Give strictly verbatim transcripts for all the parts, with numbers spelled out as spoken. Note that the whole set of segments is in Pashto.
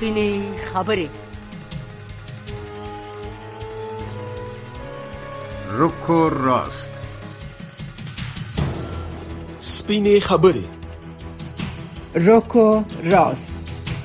سپینې خبرې. روکو راست. سپینې خبرې. روکو راست.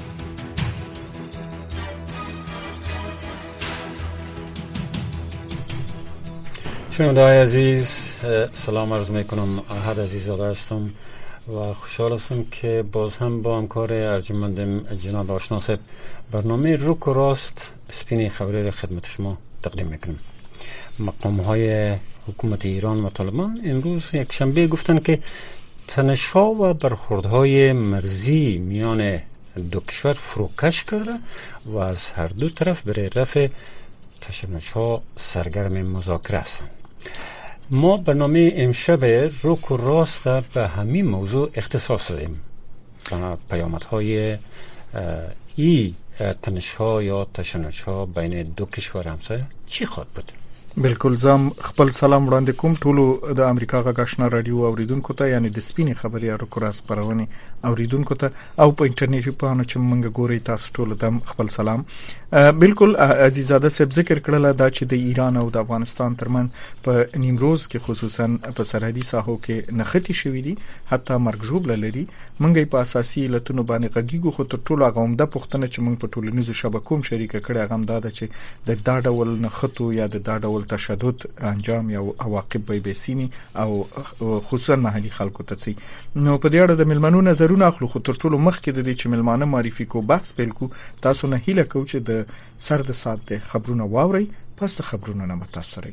شنونده‌های عزیز، سلام عرض میکنم. احد عزیزاده هستم و خوشحال هستم که باز هم با همکار ارجمندم جناب آشنا صاحب برنامه روک و راست سپینی خبری را خدمت شما تقدیم میکنم. مقام های حکومت ایران و طالبان امروز یک شنبه گفتن که تنش‌ها و برخوردهای مرزی میان دو کشور فروکش کرده و از هر دو طرف برای رفع تشنج‌ها سرگرم مذاکره هستند. ما برنامه امشب روک و راست به همین موضوع اختصاص دادیم. پیامدهای ای تنش‌ها یا تشنج‌ها بین دو کشور همسایه چی خواهد بود؟ بالکل. زم خپل سلام وړاندې کوم ټولو د امریکا غږ آشنا رادیو اوریدونکو ته، یعنی د سپینې خبرې او کورس پرونی اوریدونکو ته او په انټرنیټي پاڼو چې موږ ګوري تاسو ټول ته خپل سلام. بالکل عزیزاده صاحب ذکر کړل دا چې د ایران او د افغانستان ترمن په نیمروز کې خصوصا په سرحدي ساحو کې نښتې شوې دي، حتی مرګ ژوبله لري. موږ په اساسي علتونو باندې غږیږو، خو تر ټولو هغه عمده پوښتنه چې موږ په ټولنیزو شبکو هم شریکه کړې هغه دا ده چې د دا ډول نښتو یا د دا ډول تشدد انجام یا عواقب به بسیمي او خصوصا محلي خلکو ته سي. نو په دې اړه د ملمنو نظرونه اخلو، خو تر ټولو مخکې د دې چې ملمانه معرفي کو بحث پیل کو، تاسو نه هیله کوم چې د سر د سات د خبرونه واوري. پس د خبرونه نه متاثرې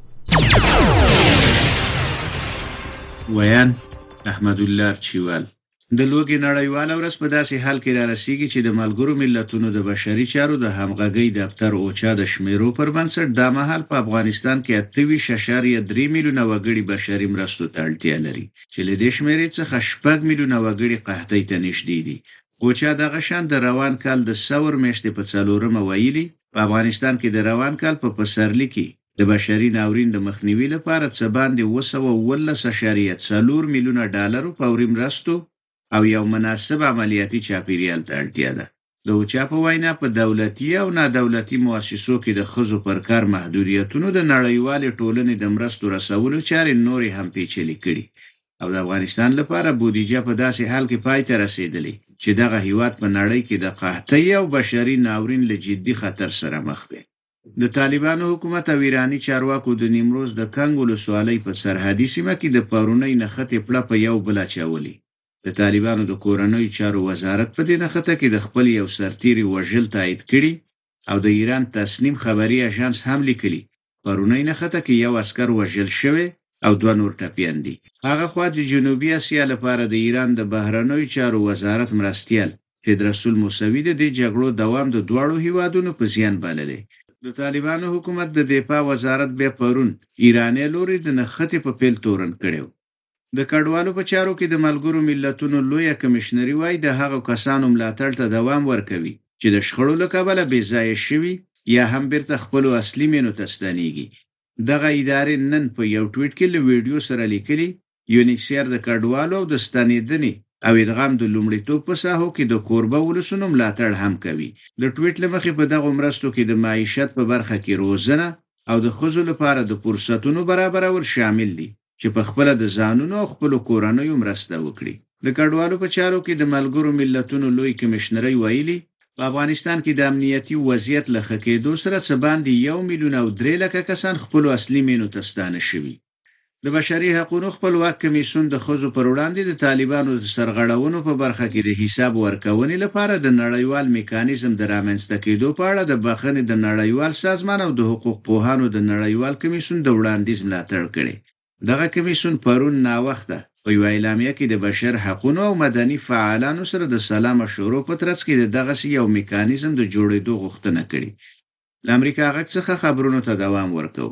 ویان احمد الله چوال. د لوګي نړیواله ورځ په داسې حال کې را رسیږي چې د ملګرو ملتونو د بشري چارو د همغږۍ دفتر اوچا د شمیرو پر بنسټ د مهال په افغانستان کې اته ویشت اعشاریه درې میلیونه وګړي بشري مرستو ته اړتیا لري، چې له دې شمیرې څخه شپږ میلیونه وګړي قحطۍ ته نږدې دي. اوچا دغه شان د روان کال د سور میاشتې په څلورمه ویلي په افغانستان کې د روان کال په پسرلي کې د بشري ناورین د مخنیوي لپاره څه باندې اوه سوه اوولس اعشاریه څلور میلیونه ډالرو فوري مرستو او یو مناسب عملیاتي چاپیریال ته اړتیا ده. د اوچا په وینا په دولتي او نادولتي مؤسسو کې د ښځو پر کار محدودیتونو د نړیوالې ټولنې د مرستو رسولو چارې نورې هم پیچلې کړي او د افغانستان لپاره بودیجه په داسې حال کې پای ته رسیدلې چې دغه هیواد په نړۍ کې د قحطۍ او بشري ناورین له جدي خطر سره مخ دی. د طالبانو حکومت او ایرانی چارواکو د نیمروز د کنګ ولسوالۍ په سرحدي سیمه کې د پرونی نښتې پړه په یو بل اچولې. د طالبانو د کورنۍ چارو وزارت په دې نښته کې د خپل یو سرتیري وژل تایید کړي او د ایران تسنیم خبري اژانس هم لیکلي پرونی نښته کې یو عسكر وژل شوی او دوه نور ټپیان دي. هغه خوا د جنوبي اسیا لپاره د ایران د بهرنیو چارو وزارت مرستیال فدراسول موسوي د دې جګړو دوام د دواړو هیوادونو په زیان بللی. د طالبانو حکومت د دفاع وزارت بیا پرون ایرانی لوري د نښتې په پیل تورن کړو. د کډوالو په چارو کې د ملګرو ملتونو لوی کمشنري وای د هغو کسانو ملاتړ ته دوام ورکوي چې د شخړو له کبله بې ځایه شوي یا هم بیرته خپل اصلي مینو ته ستنېږي. دغه ادارې نن په یو ټویټ کې له ویډیو سره لیکلي یونیکسیر د کډوالو او د ستنېدنې او ادغام د لومړیتوب په ساحو کې د کوربه ولسونو ملاتړ هم کوي. د ټویټ له مخې په دغه مرستو کې د معیشت په برخه کې روزنه او د ښځو لپاره د فرصتونو برابرول شامل دي چې په خپل د ځانونو او خپل کورنیو مرسته وکړي. د کډوالو په چارو کې د ملګرو ملتونو لوی کمشنري ویلي په افغانستان کې د امنیتي وضعیت له ښه کېدو سره څه باندې یو میلیون او درې لکه کسان خپل اصلي مینو ته ستانه شوي. د بشري حقوقو خپلواک کمیسیون د ښځو پر وړاندې د طالبانو د سرغړونو په برخه کې د حساب ورکونې لپاره د نړیوال میکانیزم د رامنځته کېدو په اړه د بخښنې د نړیوال سازمان او د حقوق پوهانو د نړیوال کمیسیون د وړاندیز ملاتړ کړي. دغه کمیسیون پرون ناوخته په یو اعلامیه کې د بشر حقوقو او مدني فعالانو سره د سلام مشورو په ترڅ کې دغه یو میکانیزم د جوړېدو غوښتنه کړې. د امریکا غږ څخه خبرونو ته دوام ورکوي.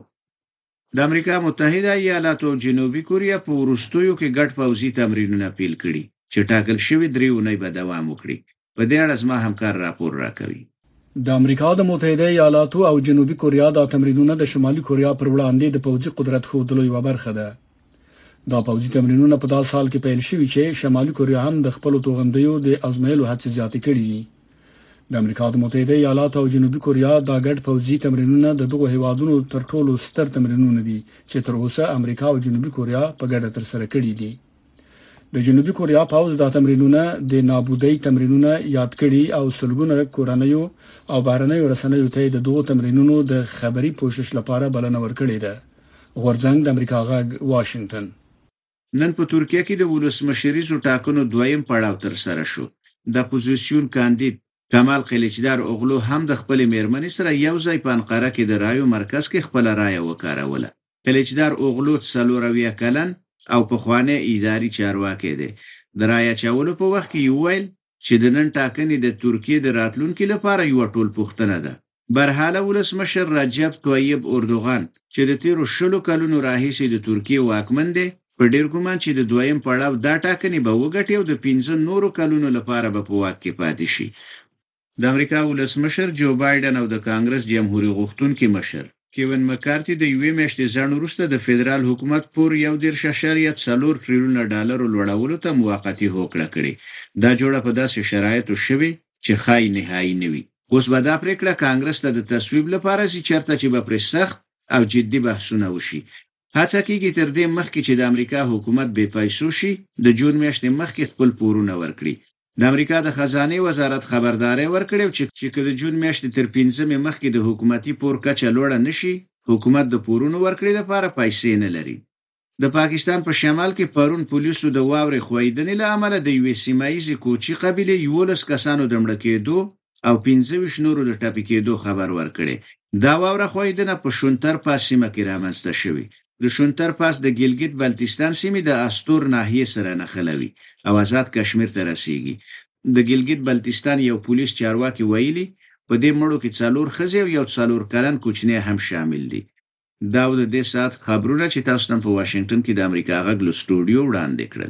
د امریکا متحده ایالاتو او جنوبي کوریا په وروستیو کې ګډ پوځي تمرینونه پیل کړي چې ټاکل شوی درې اونۍ به دوام وکړي. په دې اړه زما همکار راپور راکوي. د امریکا د متحده ایالاتو او جنوبي کوریا د تمرینونه د شمالي کوریا پر وړاندې د پوځي قدرت ښودلو یوه برخه ده. دا پوځي تمرینونه په داسې حال کې پیل شوي چې شمالي کوریا هم د خپل توغندیو د ازمایلو هڅې زیاتې کړې دي. د امریکا د متحده ایالاتو او جنوبي کوریا د ګډ پوځي تمرینونه د دغه هیوادونو تر ټولو ستر تمرینونه دي چې تر اوسه امریکا او جنوبي کوریا په ګډه تر سره کړي دي. د جنوبي کوریا پوځ د تمرینونه د نابودۍ تمرینونه یاد کړي او سلګونه کورنیو او بهرنیو رسنیو ته د دوه تمرینونو د خبري پوښښ لپاره بلنه ورکړې ده. غورځنګ د امریکا غږ واشنگټن. نن په ترکیه کې د ولسمشریزو ټاکنو دویم پړاو تر سره شو. د اپوزیسیون کاندید کمال قلیچدار اوغلو هم د خپل میرمنې سره یو ځای په انقره کې د رایو مرکز کې خپل رایه وکاروله. قلیچدار اوغلو څلورویه کلن او په خوانه اداري چارواکي دی. د رایه چولو په وخت کې ویل چې د نن ټاکنې د ترکیه د راتلونکو لپاره یو ټول پوښتنه ده. برحاله ولسمشر رجب طیب اردوغان چې د تیرو شلو کلونو راهیسې د ترکیه واکمن دی په ډیر ګمان چې د دویم پړاو دا ټاکنې به وګټي او د پنځه نورو کلونو لپاره به په واک کې پاتې شي. د امریکا ولسمشر جو بایدن او د کانګرس جمهوریت غوښتونکي مشر کیون مکارتي د یوې میاشتې ځان وروسته د فدرال حکومت پور یو ډیر ششریه څلور تریلیون ډالر لوړولو ته موافقه وکړه کړې. دا جوړه په داسې شرایطو شوي چې خای نهایی نه وي. اوس به دا پریکړه کانګرس ته د تصویب لپاره چې چرته چې به پر سخت او جدي بحثونه وشي. هڅه کیږي تر دې مخکې چې د امریکا حکومت بې پیسو شي د جون میاشتې مخکې خپل پورونه ورکړي. د امریکا د خزانه وزارت خبرداري ورکړې چې کله جون میاشتې تر پنځمې مخکې د حکومتي پور کچه لوړه نشي حکومت د پورونو ورکړې لپاره پیسې نه لري. د پاکستان په شمال کې پرون پولیسو د واورې خویدنې له امله د یو سیمایي کوچی قبيله یولس کسانو د مړ کېدو او پنځه ویشت نورو د ټاپي کېدو خبر ورکړي. دا واوره خویدنه په شونتر پاس سیمه کې رامنځته شوې. د شونتر پاس د ګیلګیت بلتستان سیمې د استور ناحیه سره نښلوي او آزاد کشمیر ته رسیږي. د ګیلګیت بلتستان یو پولیس چارواکي ویلي په دې مړو کې څلور ښځې او یو څلور کلن کوچنی هم شامل دي. دا د دې سات خبرونه چې تاسو نن په واشنگټن کې د امریکا غږ له سټوډیو وړاندې کړل.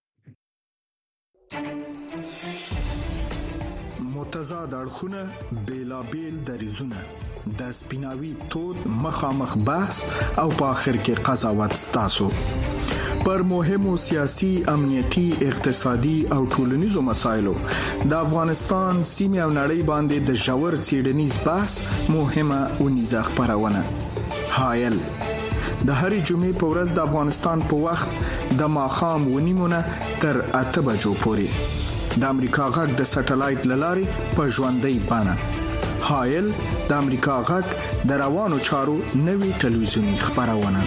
متضاد اړخونه بیلابیل دریزونه د سپیناوي تود مخامخ بحث او په اخر کې قضاوت ستاسو پر مهمو سیاسي، امنیتي، اقتصادي او ټولنیزو مسایلو د افغانستان سیمه او نړۍ باندې د ژور څېړنیز بحث مهمه اونیزه خبرونه. هایل د هرې جمعې په ورځ د افغانستان په وخت د ماښام ونیمونه تر اته بجو پورې د امریکا غږ د سټلایټ لارې په ژوندۍ بڼه. هایل د امریکا غږ د روانو چارو نوې تلویزیونی خبرونه.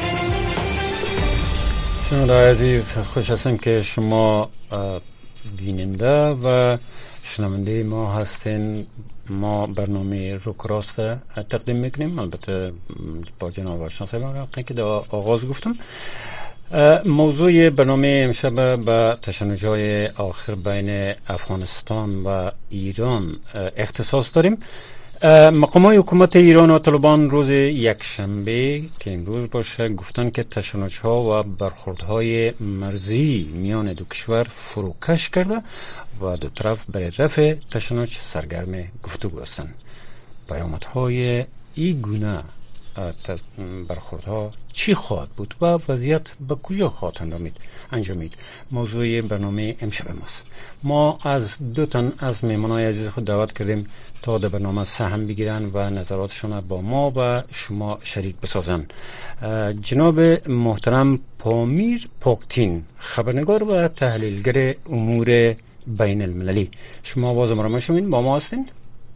شنونده عزیز، خوش هستم که شما بیننده و شنونده ما هستین. ما برنامه روک راست تقدیم میکنیم، البته با جناب آشنا صاحب که در آغاز گفتم. موضوع برنامه امشب به تشنج‌های آخر بین افغانستان و ایران اختصاص داریم. مقامات حکومت ایران و طالبان روز یکشنبه که امروز باشه گفتن که تشنج‌ها و برخوردهای مرزی میان دو کشور فروکش کرده و دو طرف برای رفع تشنج سرگرم گفتگو هستند. پیامدهای این گونه برخوردها چی خواهد بود و وضعیت به کجا خواهد انجامید؟ موضوع برنامه امشب ماست. ما از دو تن از مهمانای عزیز خود دعوت کردیم تا در برنامه سهم بگیرن و نظراتشون با ما و شما شریک بسازن. جناب محترم پامیر پاکتین، خبرنگار و تحلیلگر امور بین المللی، شما آواز ما را میشنوید؟ با ما هستین؟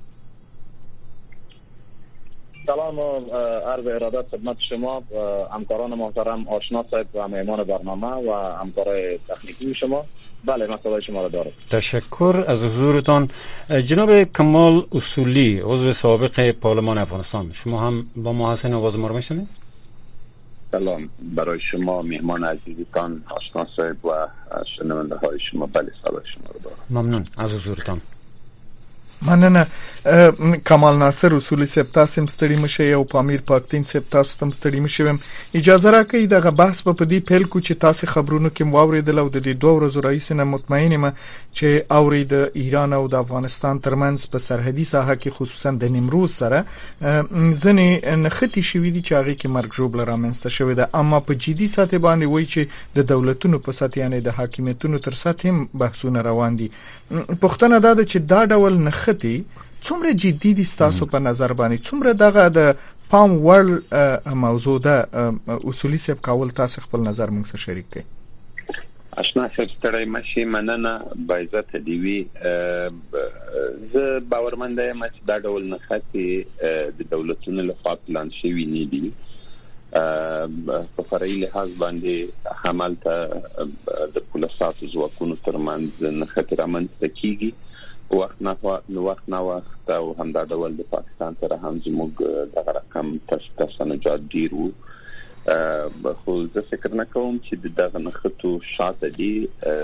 سلام و عرض ارادت خدمت شما همکاران محترم، آشنا صاحب و مهمان برنامه و همکارای تکنیکی شما. بله، من صدای شما را دارم. تشکر از حضورتان. جناب کمال اصولی، عضو سابق پارلمان افغانستان، شما هم با ما هستین؟ آواز ما را میشنوید؟ سلام برای شما مهمان عزیزتان، آشنا صاحب و شنونده های شما. بله، صدای شما را دارم. ممنون از حضورتان. مننه. کمال ناصر اصولی صاحب، تاسو هم ستړي مشه او پامیر پاکتین صاحب تاسو هم ستړي مشه. اجازه راکړئ دغه بحث په دې پیل کو چې تاسو خبرونو کې واوریدل او د دې دوه ورځو رئیس نه مطمئن یم چې اورید ایران او د افغانستان ترمنځ په سرحدي ساحه کې خصوصا د نیمروز سره ځنې نختی شوې دي چې هغه کې مرګ ژوبل رامنځته شوې ده، اما په جدي سطح باندې وایي چې د دولتونو په سطح یعنی د حاکمیتونو تر سطح هم بحثونه روان دي. پښتنه دا ده چې دا ډول نخ نختی څومره جدي دي تاسو په نظر باندې څومره دغه د پام وړ موضوع ده اصولي سب کول تاسو خپل نظر موږ سره شریک کړئ. آشنا صاحب ستړی مشي مننه بایزت دیوی زه باورمند یم چې دا ډول نخاتي د دولتونو لخوا پلان شوی نه دي په فرعي لحاظ باندې حملته د پولیساتو ځواکونو ترمنځ نخاتي رامنځته کیږي وخت نه وخت نه وخت او همدا ډول د پاکستان سره هم زموږ دغه رقم تسنجات ډیر وو خو زه فکر نه کوم چې دغه نخټو شاته دي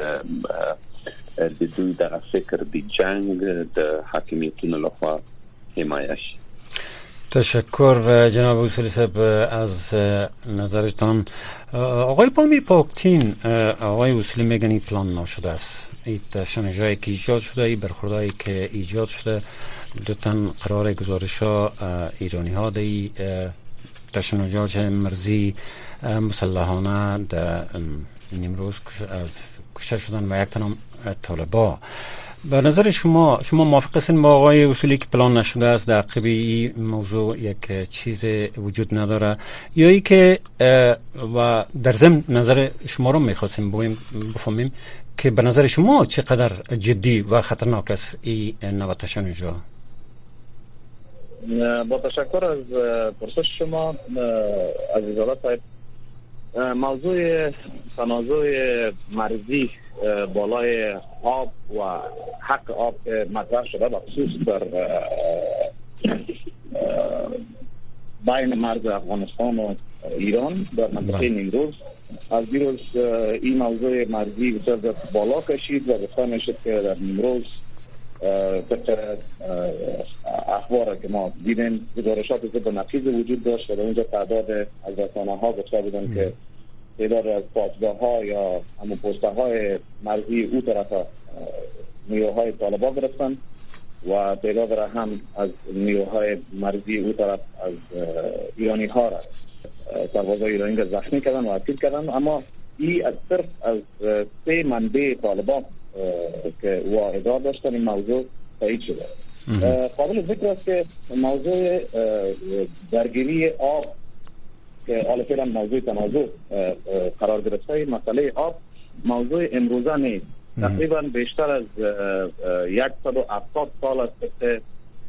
د دوی دغه فکر د جنگ د حاکمیتونو لخوا حمایت شي. تشکر جناب اصولی صاحب از نظرتان. آقای پامیر پاکتین، آقای اصولی میگن این پلان نشده است، این تشنجایی که ایجاد شده، این برخوردهایی که ایجاد شده، دو تن قرار گزارش ها ایرانی ها دی تشنجات مرزی مسلحانه در امروز از کشته شدن و یک تن طالبا. به نظر شما شما موافق هستین با آقای اصولی که پلان نشده است در عقب این موضوع یک چیز وجود نداره، یا ای که و در ضمن نظر شما رو میخواستیم بفهمیم که به نظر شما چقدر جدی و خطرناک است این نوع تشنجات؟ با تشکر از پرسش شما عزیزاده صاحب، موضوع تنازع مرزی بالای آب و حق آب مطرح شده به خصوص در بین مرز افغانستان و ایران در منطقه نیمروز. از دیروز این موضوع مرزی بسیار بالا کشید و گفته میشد که در نیمروز طبق اخبار که ما دیدیم گزارشات ضد نقیض وجود داشت و در اونجا تعداد از رسانه ها گفته بودن که تعداد از پاسگاه ها یا همون پسته های مرزی او طرف نیروهای طالبان گرفتن و تعداد را هم از نیروهای مرزی او طرف از ایرانی ها را سربازای ایرانی را زخمی کردن و اسیر کردن. اما این از صرف از سه منبع طالبان که واحدات داشتن این موضوع تایید شده. قابل ذکر است که موضوع درگیری آب که حالا فعلا موضوع تنازع قرار گرفته، مسئله آب موضوع امروزه نیست. تقریبا بیشتر از صد و هفتاد سال است که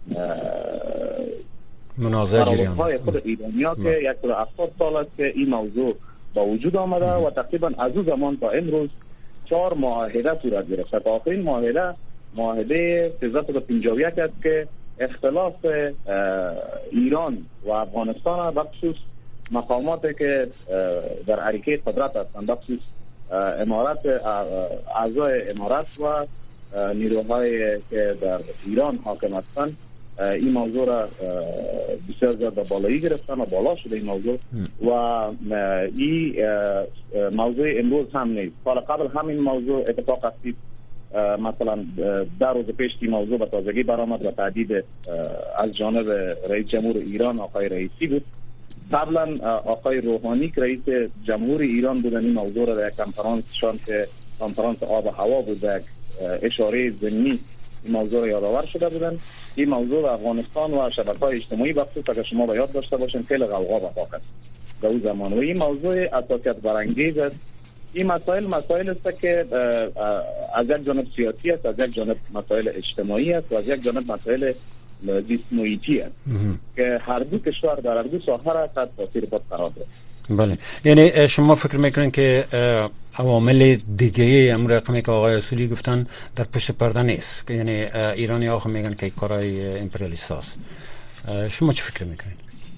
منازعه جریان های خود ایرانیا که صد و هفتاد سال است که این موضوع با وجود آمده و تقریبا از اون زمان تا امروز چهار معاهده صورت گرفته. تا آخرین معاهده معاهده سیزده و پنجاه و یک است که اختلاف ایران و افغانستان بخصوص مقاماتی که در حرکه قدرت هستند، بخصوص امارات اعضای امارات و نیروهای که در ایران حاکم هستند، این موضوع را بسیار زیاد بالایی گرفتن و بالا شده این موضوع و این موضوع امروز هم نیست. سال قبل همین موضوع اتفاق افتید، مثلا در روز پیش این موضوع به تازگی برآمد و تهدید از جانب رئیس جمهور ایران آقای رئیسی بود. قبلا آقای روحانی که رئیس جمهور ایران بودن این موضوع را در یک کنفرانسشان که کنفرانس آب و هوا بود در اشاره ضمنی این موضوع را یادآور شده بودن. این موضوع افغانستان و شبکه‌های اجتماعی بخصوص اگر شما به یاد داشته باشین خیلی غوغا و فاقد در اون زمان و این موضوع اساسیت برانگیز است. این مسائل مسائل است که از یک جانب سیاسی است، از یک جانب مسائل اجتماعی است و از یک جانب مسائل زیست محیطی است که هر دو کشور در هر دو ساحه را تحت تاثیر خود قرار دارد. بله، یعنی شما فکر میکنین که عوامل دیگه امر رقمی که آقای اصولی گفتن در پشت پرده نیست، یعنی ایرانی ها خب میگن که کارهای امپریالیست هست. شما چه فکر میکنین؟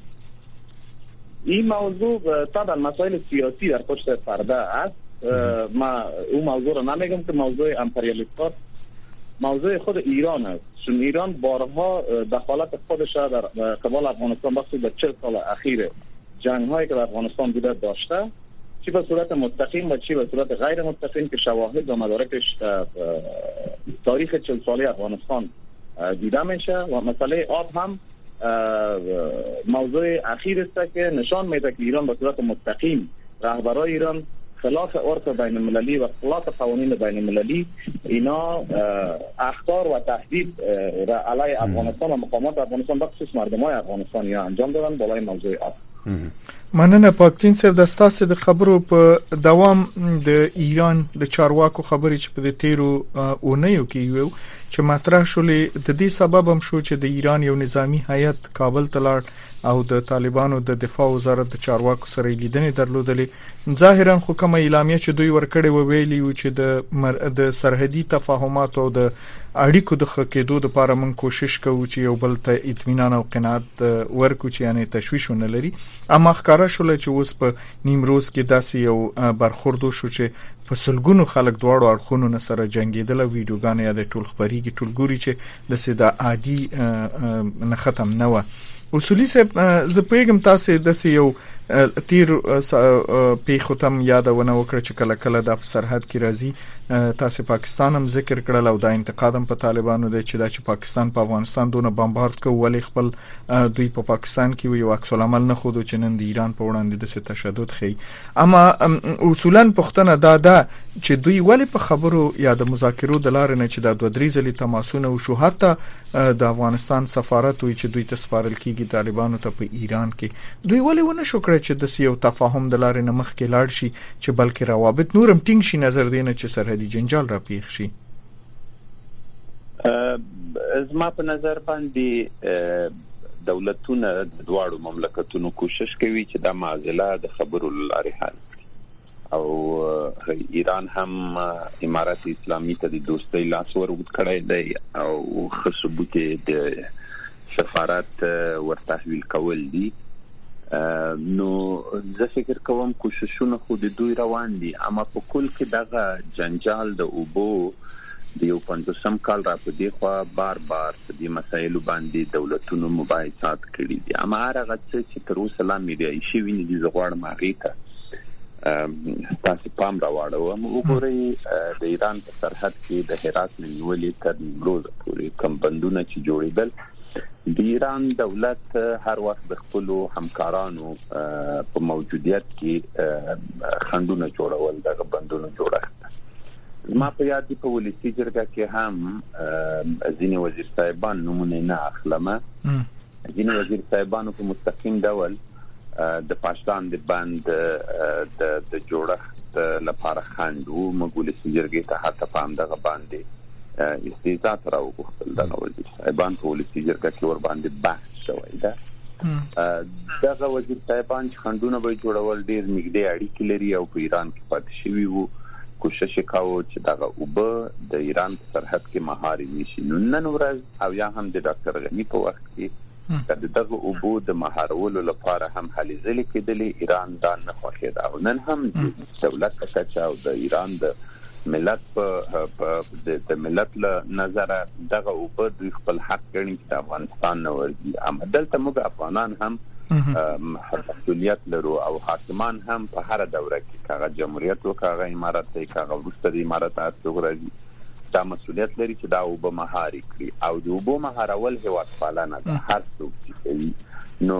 این موضوع طبعا مسائل سیاسی در پشت پرده است. ما اون موضوع رو نمیگم که موضوع امپریالیست هست، موضوع خود ایران است. چون ایران بارها دخالت خودش در قبال افغانستان بخصوص به چهل سال اخیر جنگ هایی که در افغانستان بوده داشته، چی به صورت مستقیم و چی به صورت غیر مستقیم که شواهد و مدارکش تاریخ چهل ساله افغانستان دیده میشه. و مسئله آب هم موضوع اخیر است که نشان میده که ایران به صورت مستقیم رهبرای ایران خلاف عرف بین المللی و خلاف قوانین بین المللی اینا اخطار و تهدید را علیه افغانستان و مقامات افغانستان بخصوص مردمای افغانستان یا انجام دادن بالای موضوع آب. مننه پاکتین صاحب د ستاسو د خبرو په دوام د ایران د چارواکو خبرې چې په تیرو اونیو کې یو چې مطرح شولې د دې سبب هم شو چې د ایران یو نظامی هیئت کابل ته لاړ او د طالبانو د دفاع وزارت د چارواکو سره لیدنې درلودلې. ظاهرا خو کومه اعلامیه چې دوی ورکړې و ویلي و چې د د سرحدي تفاهمات او د اړیکو د ښه کېدو لپاره موږ کوشش کوو چې یو بل ته اطمینان او قناعت ورکړو چې یعنی تشویش نه لري. اما ښکارا شول چې اوس په نیمروز کې داسې یو برخورد شو چې په سلګونو خلک دواړو اړخونو سره جنگیدل او ویډیوګانې یا د ټول خبريږي ټول ګوري چې د سیده عادي نه ختم نه و. اصولي صاحب زه پیغام تاسو د یو تیر پیښو تم یادونه وکړه چې کله کله د سرحد کې راځي. تاسو پاکستان هم ذکر کړل او د انتقاد هم په طالبانو دی چې دا چې پاکستان په افغانستان دونه بمبارد کوي ولی خپل دوی په پا پاکستان کې یو عکس العمل نه خودو چې نن د ایران په وړاندې د تشدد خي. اما اصولا پښتنه دا ده چې دوی ولی په خبرو یا د مذاکرو د لارې نه چې د دوه درې ځلې تماسونه او شو حتی د افغانستان سفارت وي چې دوی ته سپارل کیږي طالبانو ته په ایران کې دوی ولی ونه شو کړی چې د یو تفاهم د لارې نه مخ کې لاړ شي چې بلکې روابط نورم ټینګ شي نظر دینه چې سرحدي جنجال را پیښ شي. زما په نظر باندې دولتونه د دواړو مملکتونو کوشش کوي چې د معضله د خبرو لارې حل او ایران هم امارات اسلامي ته د دوستۍ لاس ورغود کړی دی او ثبوت د سفارت ورتحویل کول دي. نو زه فکر کوم کوششونه خو د دوی روان دي اما په کل کې دغه جنجال د اوبو د یو پنځوسم کال را په دی خو بار بار په دې مسایلو باندې دولتونو مباحثات کړي دي اما هغه چې تر اوسه لا میډیایي شوي نه دي. زه غواړم هغې ته تاسو پام راوړم. وګورئ د ایران په سرحد کې د هرات نه نیولې تر نیمروز پورې کوم بندونه چې جوړېدل د ایران دولت هر وخت د خپل همکارانو په موجودیت کې خندونه جوړول دغه بندونه جوړښت ما په یاد دي په ولسی جرګه کې هم ځینې وزیر صاحبان نمونه نه اخلمه ځینې وزیر صاحبانو په مستقیم ډول د پاشتان د بند د جوړښت لپاره خندو موږ ولسی جرګې ته حتی په همدغه باندې استیزات را وغوښتل د وزیر صاحبان په ولسی جرګه کې ور باندې بحث شوی ده. دغه وزیر صاحبان چې خندونه به جوړول ډیر نږدې اړیکې لري او په ایران کې پاتې شوي وو کوشش کاوه چې دغه اوبه د ایران په سرحد کې مهار نشي. نو نن ورځ او یا هم د ډاکټر غنی په وخت کې د دغه اوبو د مهارولو لپاره هم هلې ځلې کېدلې. ایران دا نه خوښېده او نن هم دولت په کچه او د ایران د ملت په د ملت له نظر دغه اوبه دوی خپل حق ګڼي چې د افغانستان نه ورځي. اما دلته موږ افغانان هم مسؤلیت لرو او حاکمان هم په هر دوره کې کاغه جمهوریت او کاغه امارات ته کاغه وروسته د امارات ارتوګ راځي دا مسؤلیت لري چې دا اوبه مهاري کړي او د اوبو مهارول هیواد پالنه ده هر څوک چې کوي. نو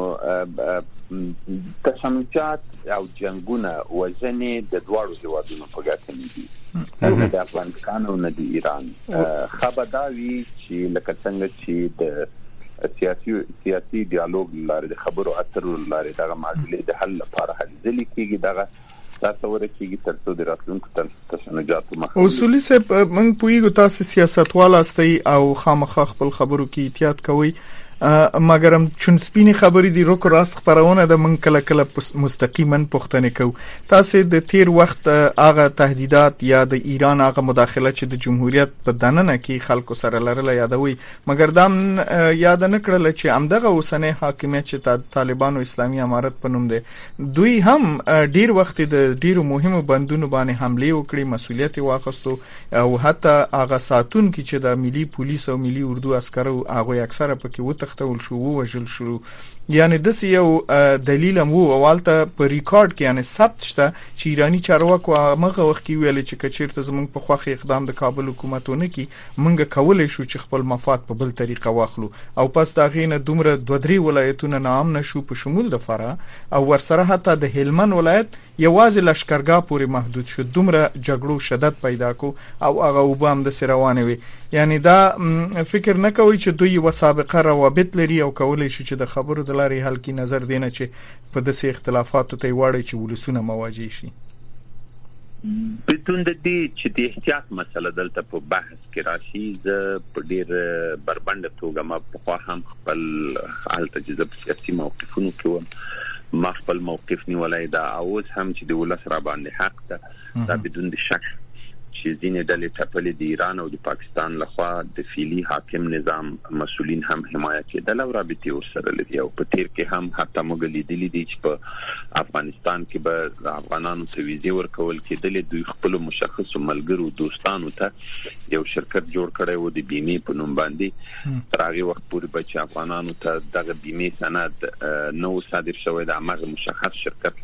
تشنجات او جنگونه وزنې د دواړو هیوادونو په ګټه نه دي نه د افغانستان او نه د ایران. خبرداوی چې لکه څنګه چې د سیاسي سیاسي ډیالوګ لاره د خبرو اترو لاره دغه معادلې د حل لپاره هلې ځلې کېږي دغه تاسو ورکیږي تر څو د راتلونکو تر تشنجاتو مخه. اصولي صاحب موږ پوهیږو تاسو سیاستوال استئ او خامخا خپل خبرو کې احتیاط کوئ مګرم چون سپینې خبرې دی روکو راست خبرونه د من کله کله مستقیما پښتنه کو تاسو د تیر وخت هغه تهدیدات یا د ایران هغه مداخله چې د جمهوریت په دننه کې خلکو سره لرله یادوي مګر دا یاد نه کړل چې همدغه اوسنۍ حاکمیت چې طالبانو اسلامي امارت په نوم دی دوی هم ډیر وخت د ډیرو مهمو بندونو باندې حمله وکړي مسولیت واخستو او حتی هغه ساتون کې چې د ملي پولیس او ملي اردو عسکرو هغه اکثره پکې وته تختول شو وژل شو یعنی د یو دلیل مو اولته په ریکارډ کې یعنی ثبت شته چې ایرانی چارواکو هغه وخت کې ویل چې کچیرته زمونږ په خوخه اقدام د کابل حکومتونه کې مونږ کولای شو چې خپل مفاد په بل طریقه واخلو او پس دا غینه دومره دوه درې ولایتونه نام نشو په شمول د فرا او ورسره حتی د هلمند ولایت یوازې لشکرګاه پورې محدود شو، دومره جګړو شدت پیدا کو او هغه وبام د سروانه وي. یعنی دا فکر نه کوي چې دوی و سابقه روابط لري او کولای شي چې د خبرو د لارې حل کې نظر دینه چې په داسې اختلافاتو ته وړي چې ولسونه مواجه شي. بدون د دې چې د احتیاط مسله دلته په بحث کې راشي، زه په ډیر بربند توګه ما په خوا هم خپل حالت چې د سیاسي موقفونو کې وم ما خپل موقف نیولای دا اوس هم چې د ولس را باندې حق ده دا بدون د شک چې ځینې ډلې ټپلې د ایران او د پاکستان لخوا د فعلی حاکم نظام مسؤلین هم حمایت کېدل او رابطې ورسره لري او په تیر کې هم حتی موږ لیدلي دي چې په افغانستان کې به افغانانو ته ویزې ورکول کېدلې، دوی خپل مشخصو ملګرو دوستانو ته یو شرکت جوړ کړی و د بیمې په نوم باندې، تر هغه وخت پورې به چې افغانانو ته دغه بیمې سند نه و صادر شوی د هماغه مشخص شرکت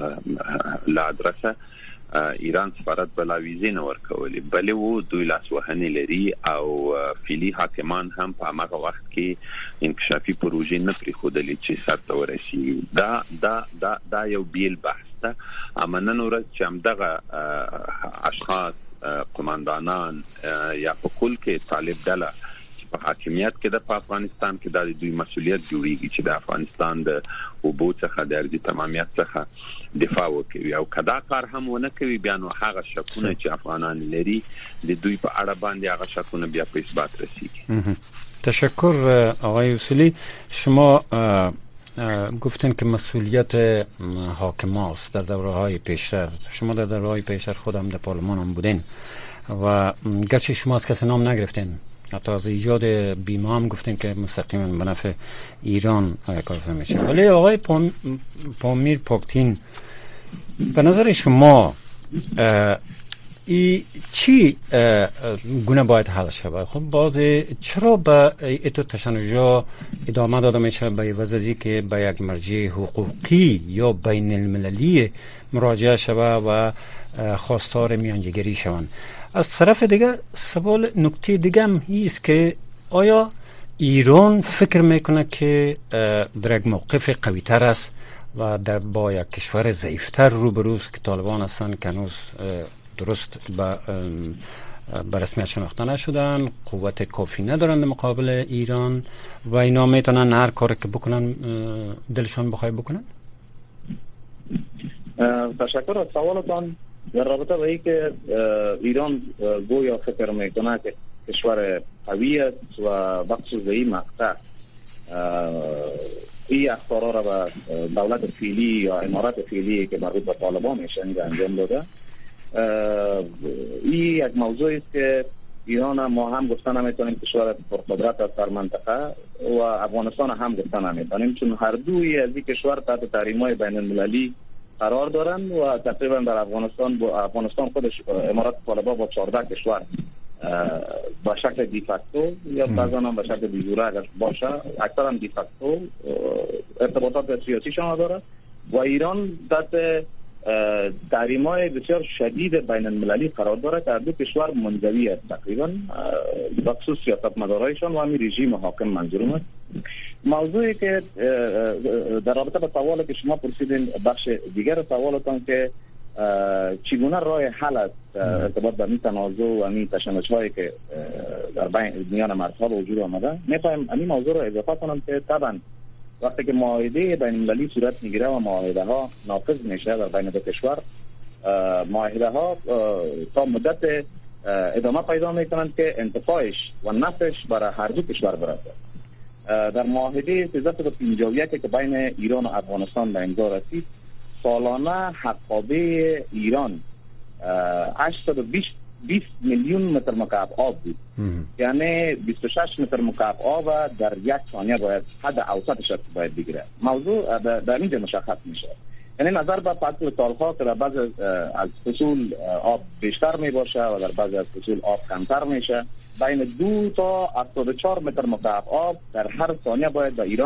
له ادرسه ایران سفارت بلا ویزې نه ورکولې، بلې وو دوی لاسوهنې لري او فعلی حاکمان هم په هغه وخت کې انکشافي پروژې نه پرېښودلې چې سر ته ورسېږي. دا دا دا دا یو بیل بحث ده. اما نن ورځ چې همدغه اشخاص قماندانان یا په کل کې طالب ډله چې په حاکمیت کې د افغانستان کې د دوی مسؤلیت جوړیږي چې د افغانستان د اوبو څخه د ارضي تمامیت څخه دفاع وکوي او کدا کار هم ونه کوي بیا نو هغه شکونه چې افغانان لري د دوی په اړه باندې هغه شکونه بیا په اثبات رسیږي. تشکر آقای اصولی. شما گفتن که مسئولیت حاکم هاست در دوره‌های پیشتر، شما در دوره‌های پیشتر خودم در پارلمان هم بودین و گرچه شما از کسی نام نگرفتین، حتی از ایجاد بیمه هم گفتین که مستقیما به نفع ایران کار میشه، ولی آقای پامیر پاکتین به نظر شما ای چی گونه باید حل شود؟ خب باز چرا به ایتو تشنجا ادامه داده میشه به وضعی که به یک مرجع حقوقی یا بین المللی مراجعه شود و خواستار میانجیگری شوند؟ از طرف دیگه سوال نکته دیگه هم هیست که آیا ایران فکر میکنه که در یک موقف قوی تر است و در با یک کشور ضعیفتر روبروست که طالبان هستن که هنوز درست به به رسمیت شناخته نشدن، قوت کافی ندارن در مقابل ایران و اینا میتونن هر کاری که بکنن دلشان بخوای بکنن؟ تشکر از سوالتان. در رابطه با اینکه ایران گویا فکر میکنه که کشور قوی است و بخصوص این مقطع این اخطارها را به دولت فعلی یا امارت فعلی که مربوط به طالبان میشه انجام داده، این یک موضوعی است که ایران ما هم گفته نمیتونیم کشور پرقدرت است در منطقه و افغانستان هم گفته نمیتونیم، چون هر دوی از این کشور تحت تحریم‌های بین المللی قرار دارن و تقریبا در افغانستان با افغانستان خودش امارات طالبان با چهارده کشور با شکل دیفاکتو یا بعضا هم به شکل دیجوره اگر باشه اکثر هم دیفاکتو ارتباطات سیاسیشان داره و ایران تحت تحریم‌های بسیار شدید بین المللی قرار داره که دو کشور منزوی است تقریبا بخصوص سیاستمدارایشان و همین رژیم حاکم منظورم است. موضوعی که در رابطه با سوالی که شما پرسیدین بخش دیگر سوالتان که چگونه راه حل است ارتباط با این تنازع و این تشنج‌هایی که در بین میان مردها به وجود آمده، می‌خوایم این موضوع را اضافه کنم که طبعا وقتی که معاهده بین المللی صورت میگیره و معاهده ها نافذ میشه در بین دو کشور، معاهده ها تا مدت ادامه پیدا میکنند که انتفاعش و نفعش برای هر دو کشور برسه. در معاهده سیصد و پنجاه و یک که بین ایران و افغانستان به امضا رسید، سالانه حقابه ایران هشتصد و بیست میلیون متر مکعب آب بود، یعنی بیست و شش متر مکعب آب در یک ثانیه باید حد اوسطش باید بگیره. موضوع در اینجا مشخص میشه، یعنی نظر به فصل سالها که در بعض از فصول آب بیشتر می باشه و در بعض از فصول آب کمتر میشه، بین دو تا هفتاد و چهار متر مکعب آب در هر ثانیه باید به ایران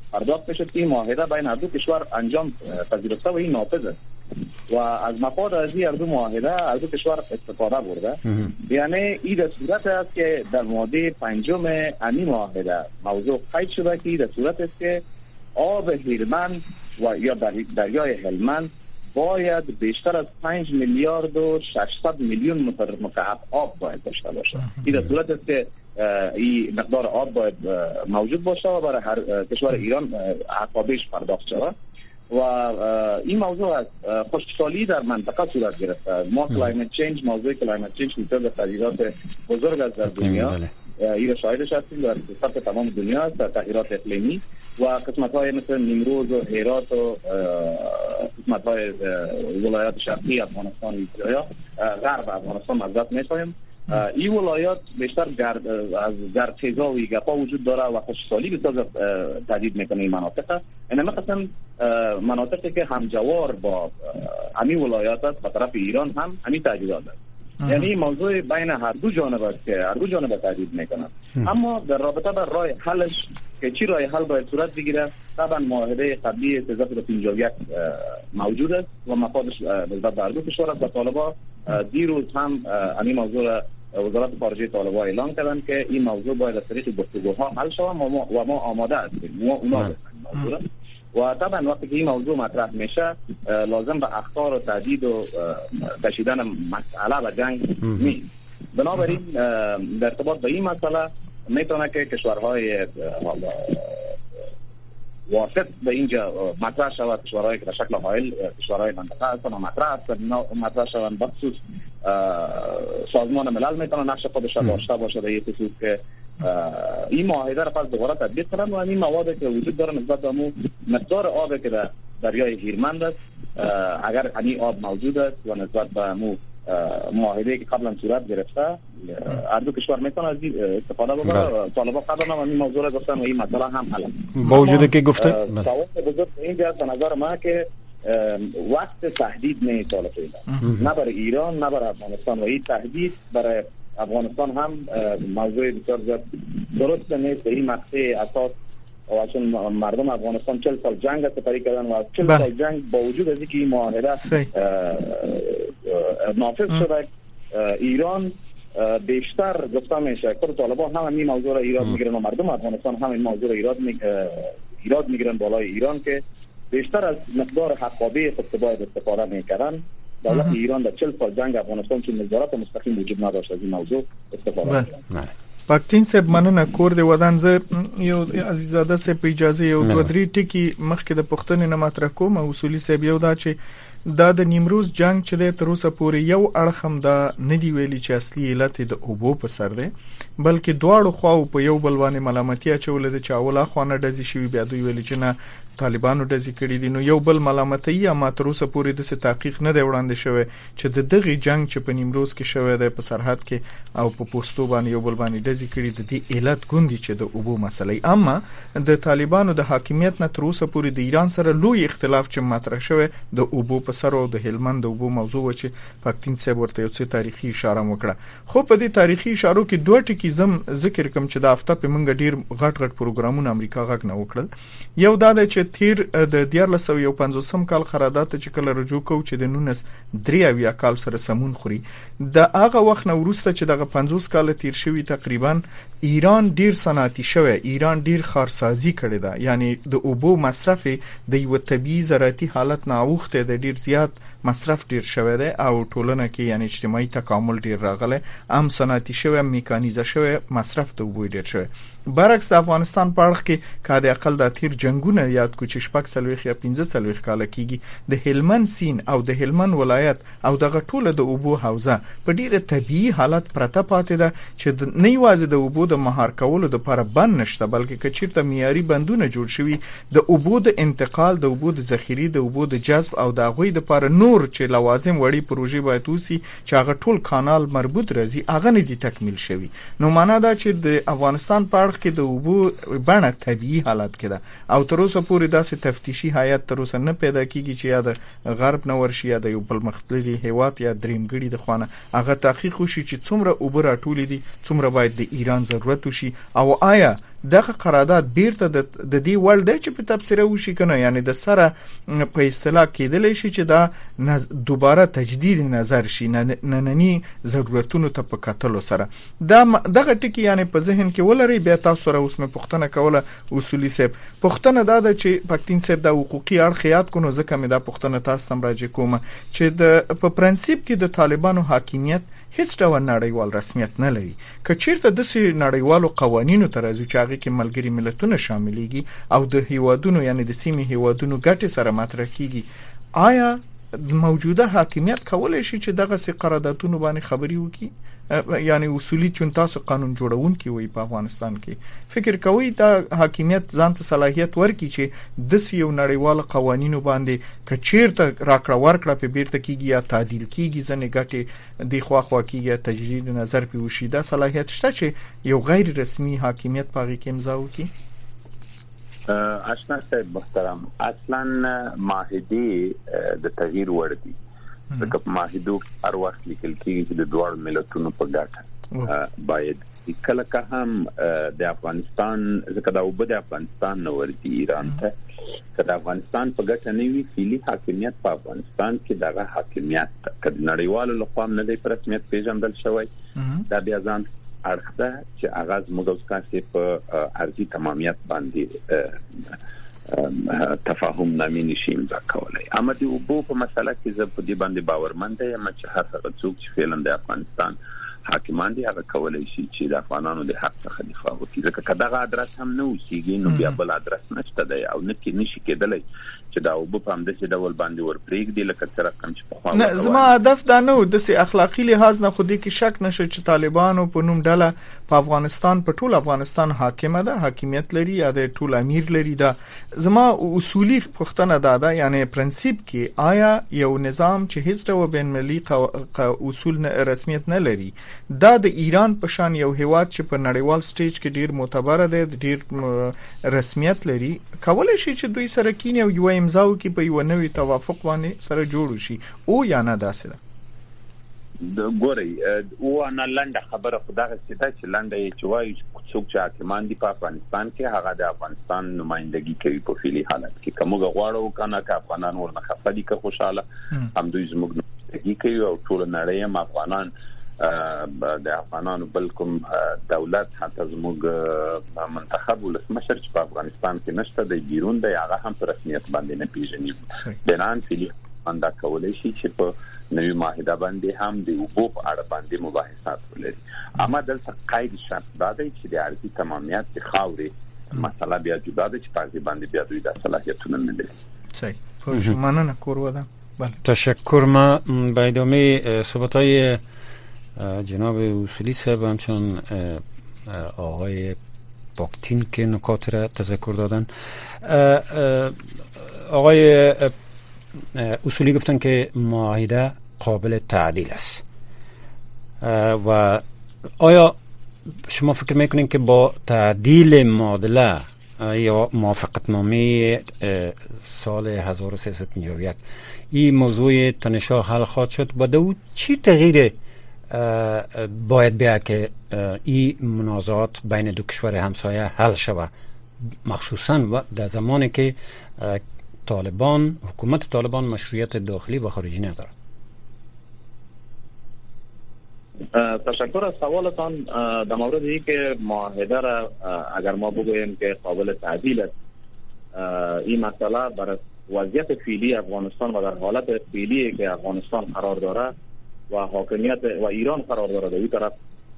پرداخت شد که این معاهده بین هر دو کشور انجام پذیرفته و این نافذ است و از مفاد از این هر دو معاهده هر دو کشور استفاده برده. یعنی این در صورت است که در ماده پنجم این معاهده موضوع قید شده که در صورت است که آب هلمند و یا دریای هلمند باید بیشتر از پنج میلیارد و ششصد میلیون متر مکعب آب باید داشته باشه. این در صورت است که این مقدار آب باید موجود باشه و برای هر کشور ایران عقابش پرداخت شود و این موضوع از خشکسالی در منطقه صورت گرفته. ما کلایمت چینج، موضوع کلایمت چینج میتونه تغییرات بزرگ از در دنیا این شاهدش هستیم در سطح تمام دنیا است، در تغییرات اقلیمی و قسمت های مثل نیمروز و هرات و قسمت های ولایات شرقی افغانستان یا غرب افغانستان مزد میشویم. این ولایات بیشتر گرد از گردخیزا و گپا وجود داره و خشکسالی بسیار تهدید میکنه این مناطق. این مثلا مناطقی که همجوار با همین ولایات است به طرف ایران هم همین تهدیدات است. یعنی موضوع بین هر دو جانب است که هر دو جانب تهدید میکنه. اما در رابطه با راه حلش که چی راه حل باید صورت بگیره، طبعا معاهده قبلی سیصد و پنجاه و یک موجود است و مفادش نسبت به هر دو کشور است. و طالبان دیروز هم همین موضوع وزارت خارجه طالبان اعلام کردن که این موضوع باید از طریق گفتگوها حل شود و ما آماده هستیم. ما اونا موضوع و طبعا وقتی که این موضوع مطرح میشه لازم به اخطار و تهدید و کشیدن مسئله و جنگ نیست. بنابراین در ارتباط به این مسئله میتونه که کشورهای واسط به اینجا مطرح شود، کشورهایی که به شکل حائل کشورهای منطقه هستند و مطرح هستند مطرح شوند. بخصوص سازمان ملل میتونه نقش خودش را داشته باشه در این خصوص که این معاهده را پس دوباره تطبیق کنند و این موادی که وجود داره نسبت به مقدار آبی که در دریای هلمند است اگر همین آب موجود است و نسبت به مو معاهده که قبلا صورت گرفته هر دو کشور میتونه از استفاده بکنه. طالبان قبلا هم این موضوع را گفتن و این مسئله هم حل با وجود که گفته سوال بزرگ اینجا به نظر من که وقت تهدید نه طالب نه برای ایران نه برای افغانستان و این تهدید برای افغانستان هم موضوع بسیار زیاد درست نیست. این مقطع اساس و چون مردم افغانستان چهل سال جنگ سپری کردن و چهل سال جنگ با وجود از اینکه این معاهده نافذ شده ایران بیشتر گفته میشه که طالبان هم این موضوع را ایراد میگیرن و مردم افغانستان هم این موضوع را ایراد ایراد میگیرن بالای ایران که بیشتر از مقدار حقابه خود که باید استفاده میکردن. دولت ایران در چهل سال جنگ افغانستان چون نظارت مستقیم وجود نداشت از این موضوع استفاده میکردن. پاکتین صاحب مننه. کور دی ودان زه یو عزیزاده صاحب په اجازه یو دوه درې ټکي مخکې د پښتنې نه مطرح کوم. اصولي صاحب یو دا چې دا د نیمروز جنگ چې د تر اوسه پورې یو اړخ هم دا نه دی ویلي چې اصلي علت د اوبو په سر دی بلکې دواړو خواو په یو بل باندې ملامتي اچولې ده چې اوله خوا نه ډزې شوي بیا دوی ویلي چې نه طالبانو ډزې کړي دي. نو یو بل ملامتي اما تر اوسه پورې د څه تحقیق نه دی وړاندې شوی چې د دغه جنگ چې په نیمروز کې شوی دی په سرحد کې او په پوسټو باندې یو بل باندې ډزې کړي د دې علت ګوندي چې د اوبو مسلې. اما د طالبانو د حاکمیت نه تر اوسه پورې د ایران سره لوی اختلاف چې مطرح شوی د اوبو په سر او د هلمند د اوبو موضوع چې پاکتین صاحب ورته یو څه تاریخي اشاره وکړه. خو په دې تاریخي اشارو کې دوه ټکي زم ذکر کوم چې د هفته په منګه ډیر غټ غټ پروګرامونه امریکا غږ نه وکړل. یو دا د چې تیر د دیارلس سوه یو پنځوسم کال قرارداد چې کله رجوع کو چې د نونس درې اویا کال سره سمون خوري د هغه وخت نه وروسته چې دغه پنځوس کال تیر شوی تقریبا ایران ډیر صنعتي شوی، ایران ډیر خارسازي کړی ده. یعنی د اوبو مصرف د یو طبيعي زراعتي حالت نه اوخته د ډیر زیات مصرف ډیر شوی دی او ټولنه کې یعنی اجتماعي تکامل ډیر راغلی، ام صنعتي شوی، میکانیزه شوی، مصرف د اوبو ډیر شوی. برعکس د افغانستان په اړه کې کاده اقل د تیر جنگونه یاد کو چې شپږ سلويخ یا پنځه سلويخ کال کېږي د هلمند سین او د هلمند ولایت او دغه ټوله د اوبو حوزه په ډیره طبيعي حالت پرته پاتې ده چې نه یوازې د اوبو د مهار کولو د لپاره بند نشته بلکې کچیرته معیاري بندونه جوړ شوي د اوبو د انتقال، د اوبو د ذخیره، د اوبو د جذب او د غوي د لپاره نور چې لوازم وړي پروژې باید وسی چې هغه ټول کانال مربوط راځي هغه نه دي تکمیل شوي. نو معنا دا چې د افغانستان په اړه کې د اوبو بڼه طبيعي حالت کې ده او تر اوسه پورې داسې تفتیشي هیئت تر اوسه نه پیدا کیږي چې یا د غرب نه ورشي یا د یو بل مختلفي هیواد یا درېمګړي د خوانه هغه تحقیق وشي چې څومره اوبه راټولې دي، څومره باید د ایران ضرورت وشي او آیا دغه قرارداد بیرته د دې وړ دی چې په تبصره وشي کنه، یعنی د سره په اصطلاح کېدلی شي چې دا نز... دوباره تجدید نظر شي نننی ضرورتونو ته په کتلو سره. دا دغه ټکی یعنی په ذهن کې ولري. بیا تاسو سره اوس مې پوښتنه کوله اصولي صاحب، پوښتنه دا ده چې پښتين صاحب د حقوقي اړخ یاد کو، نو ځکه مې دا پوښتنه تاسو هم راځي کوم چې د په پرنسيپ کې د طالبانو حاکمیت هیڅ ډول نړیوال رسمیت نه لري. که چیرته د سې نړیوالو قوانینو تر ازو چې هغه کې ملګری ملتونه شاملېږي او د هیوادونو یعنی د سیمې هیوادونو ګټې سره مطرح کیږي، آیا موجوده حاکمیت کولای شي چې دغه سې قراردادونو باندې خبري وکړي؟ یعنی اصولي چون تاسو قانون جوړون کې وي په افغانستان کې، فکر کوي دا حاکمیت ځان ته صلاحیت ورکړي چې د یو نړیوال قوانینو باندې کچیرته راکړه ورکړه په بیرته کیږي یا تعدیل کیږي، ځنې ګټې د خوا خوا کیږي تجدید نظر په وشي، دا صلاحیت شته چې یو غیر رسمي حاکمیت پاغي کې امضا وکړي؟ آشنا صاحب محترم، اصلا معاهده د تغییر وړ دي، ځکه په معاهدو هر وخت لیکل کېږي چې د دوه ملتونو په ګټه باید کله که هم د افغانستان، ځکه دا وبد افغانستان نه ورتي ایران ته، که د افغانستان په ګټه نه وي فعلي حاکمیت په افغانستان کې دغه حاکمیت که نړیوالو لخوا نه دی په رسمیت پیژندل شوی، دا بیا ځان اړخ ده چې اغاز موږ اوس کاسې په ارضي تمامیت باندې تفاهم نامې نشي امضا کولای. اما د اوبو په مسله کې زه په دې باندې باورمند یم چې هر هغه څوک چې فعلا د افغانستان حاکمان دي هغه کولای شي چې د افغانانو د حق څخه دفاع وکړي، ځکه که دغه ادرس هم نه اوسېږي نو بیا بل ادرس نشته دی او نه کې نشي کېدلی چې دا اوبه په همداسې ډول باندې ورپرېږدي لکه څه رقم چې پخوا. نه، زما هدف دا نه و داسې اخلاقي لحاظ نه، خو دې کې شک نشته چې طالبانو په نوم ډله په افغانستان په ټول افغانستان حاکمه ده، حاکمیت لري یا د ټول امیر لري. دا زما اصولي پوښتنه دا ده، یعنی پرنسيپ کې آیا یو نظام چې هیڅ ډول بین المللي اصول رسمیت نه لري، دا د ایران په شان یو هیواد چې په نړیوال سټیج کې ډیر معتبر دی، ډیر رسمیت لري، کولای شي چې دوی سره کینی او یو امضا وکړي په یو نوې توافق باندې سره جوړ شي او یا نه؟ داسې ده ګورئ، او انا لنډه خبره خدای چې دا چې لنډه یې چې وایي څوک چې حاکمان دي په افغانستان کې هغه د افغانستان نمائندګي کوي په فعلي حالت کې، که موږ غواړو کنه که افغانان ورنه خفه دي که خوشاله، هم دوی زموږ نمائندګي کوي او ټول نړۍ هم افغانان د افغانانو بلکم دولت حتی زموږ منتخب ولسمشر چې په افغانستان کې نشته د بیرون د هغه هم په رسمیت باندې نه پیژني، بنان فعلي انده کولای شي چې په نوې معاهده باندې هم د اوبو په اړه باندې مباحثات ولري. اما دلته قید شرط دا دی چې د ارضي تمامیت د خاورې مسله بیا جدا ده چې په دې باندې بیا دوی د صلاحیتونه نه لري. صحیح، مننه کوروا ده. بله، تشکر. ما به ادامه صحبت‌های جناب اصولی صاحب همچون آقای باکتین که نکات را تذکر دادن، آقای اصولی گفتن که معاهده قابل تعدیل است و آیا شما فکر میکنین که با تعدیل معادله یا موافقتنامه سال هزار و سیصد و پنجاه و یک این موضوع تنشا حل خواهد شد؟ با دو چی تغییر باید بیا که این منازعات بین دو کشور همسایه حل شود، مخصوصا و در زمانی که طالبان حکومت طالبان مشروعیت داخلی و خارجی ندارد؟ تشکر از سوالتان. در مورد این که معاهده را اگر ما بگوییم که قابل تعدیل است، این مسئله بر وضعیت فعلی افغانستان و در حالت فعلی که افغانستان قرار داره و حاکمیت و ایران قرار داره، در این طرف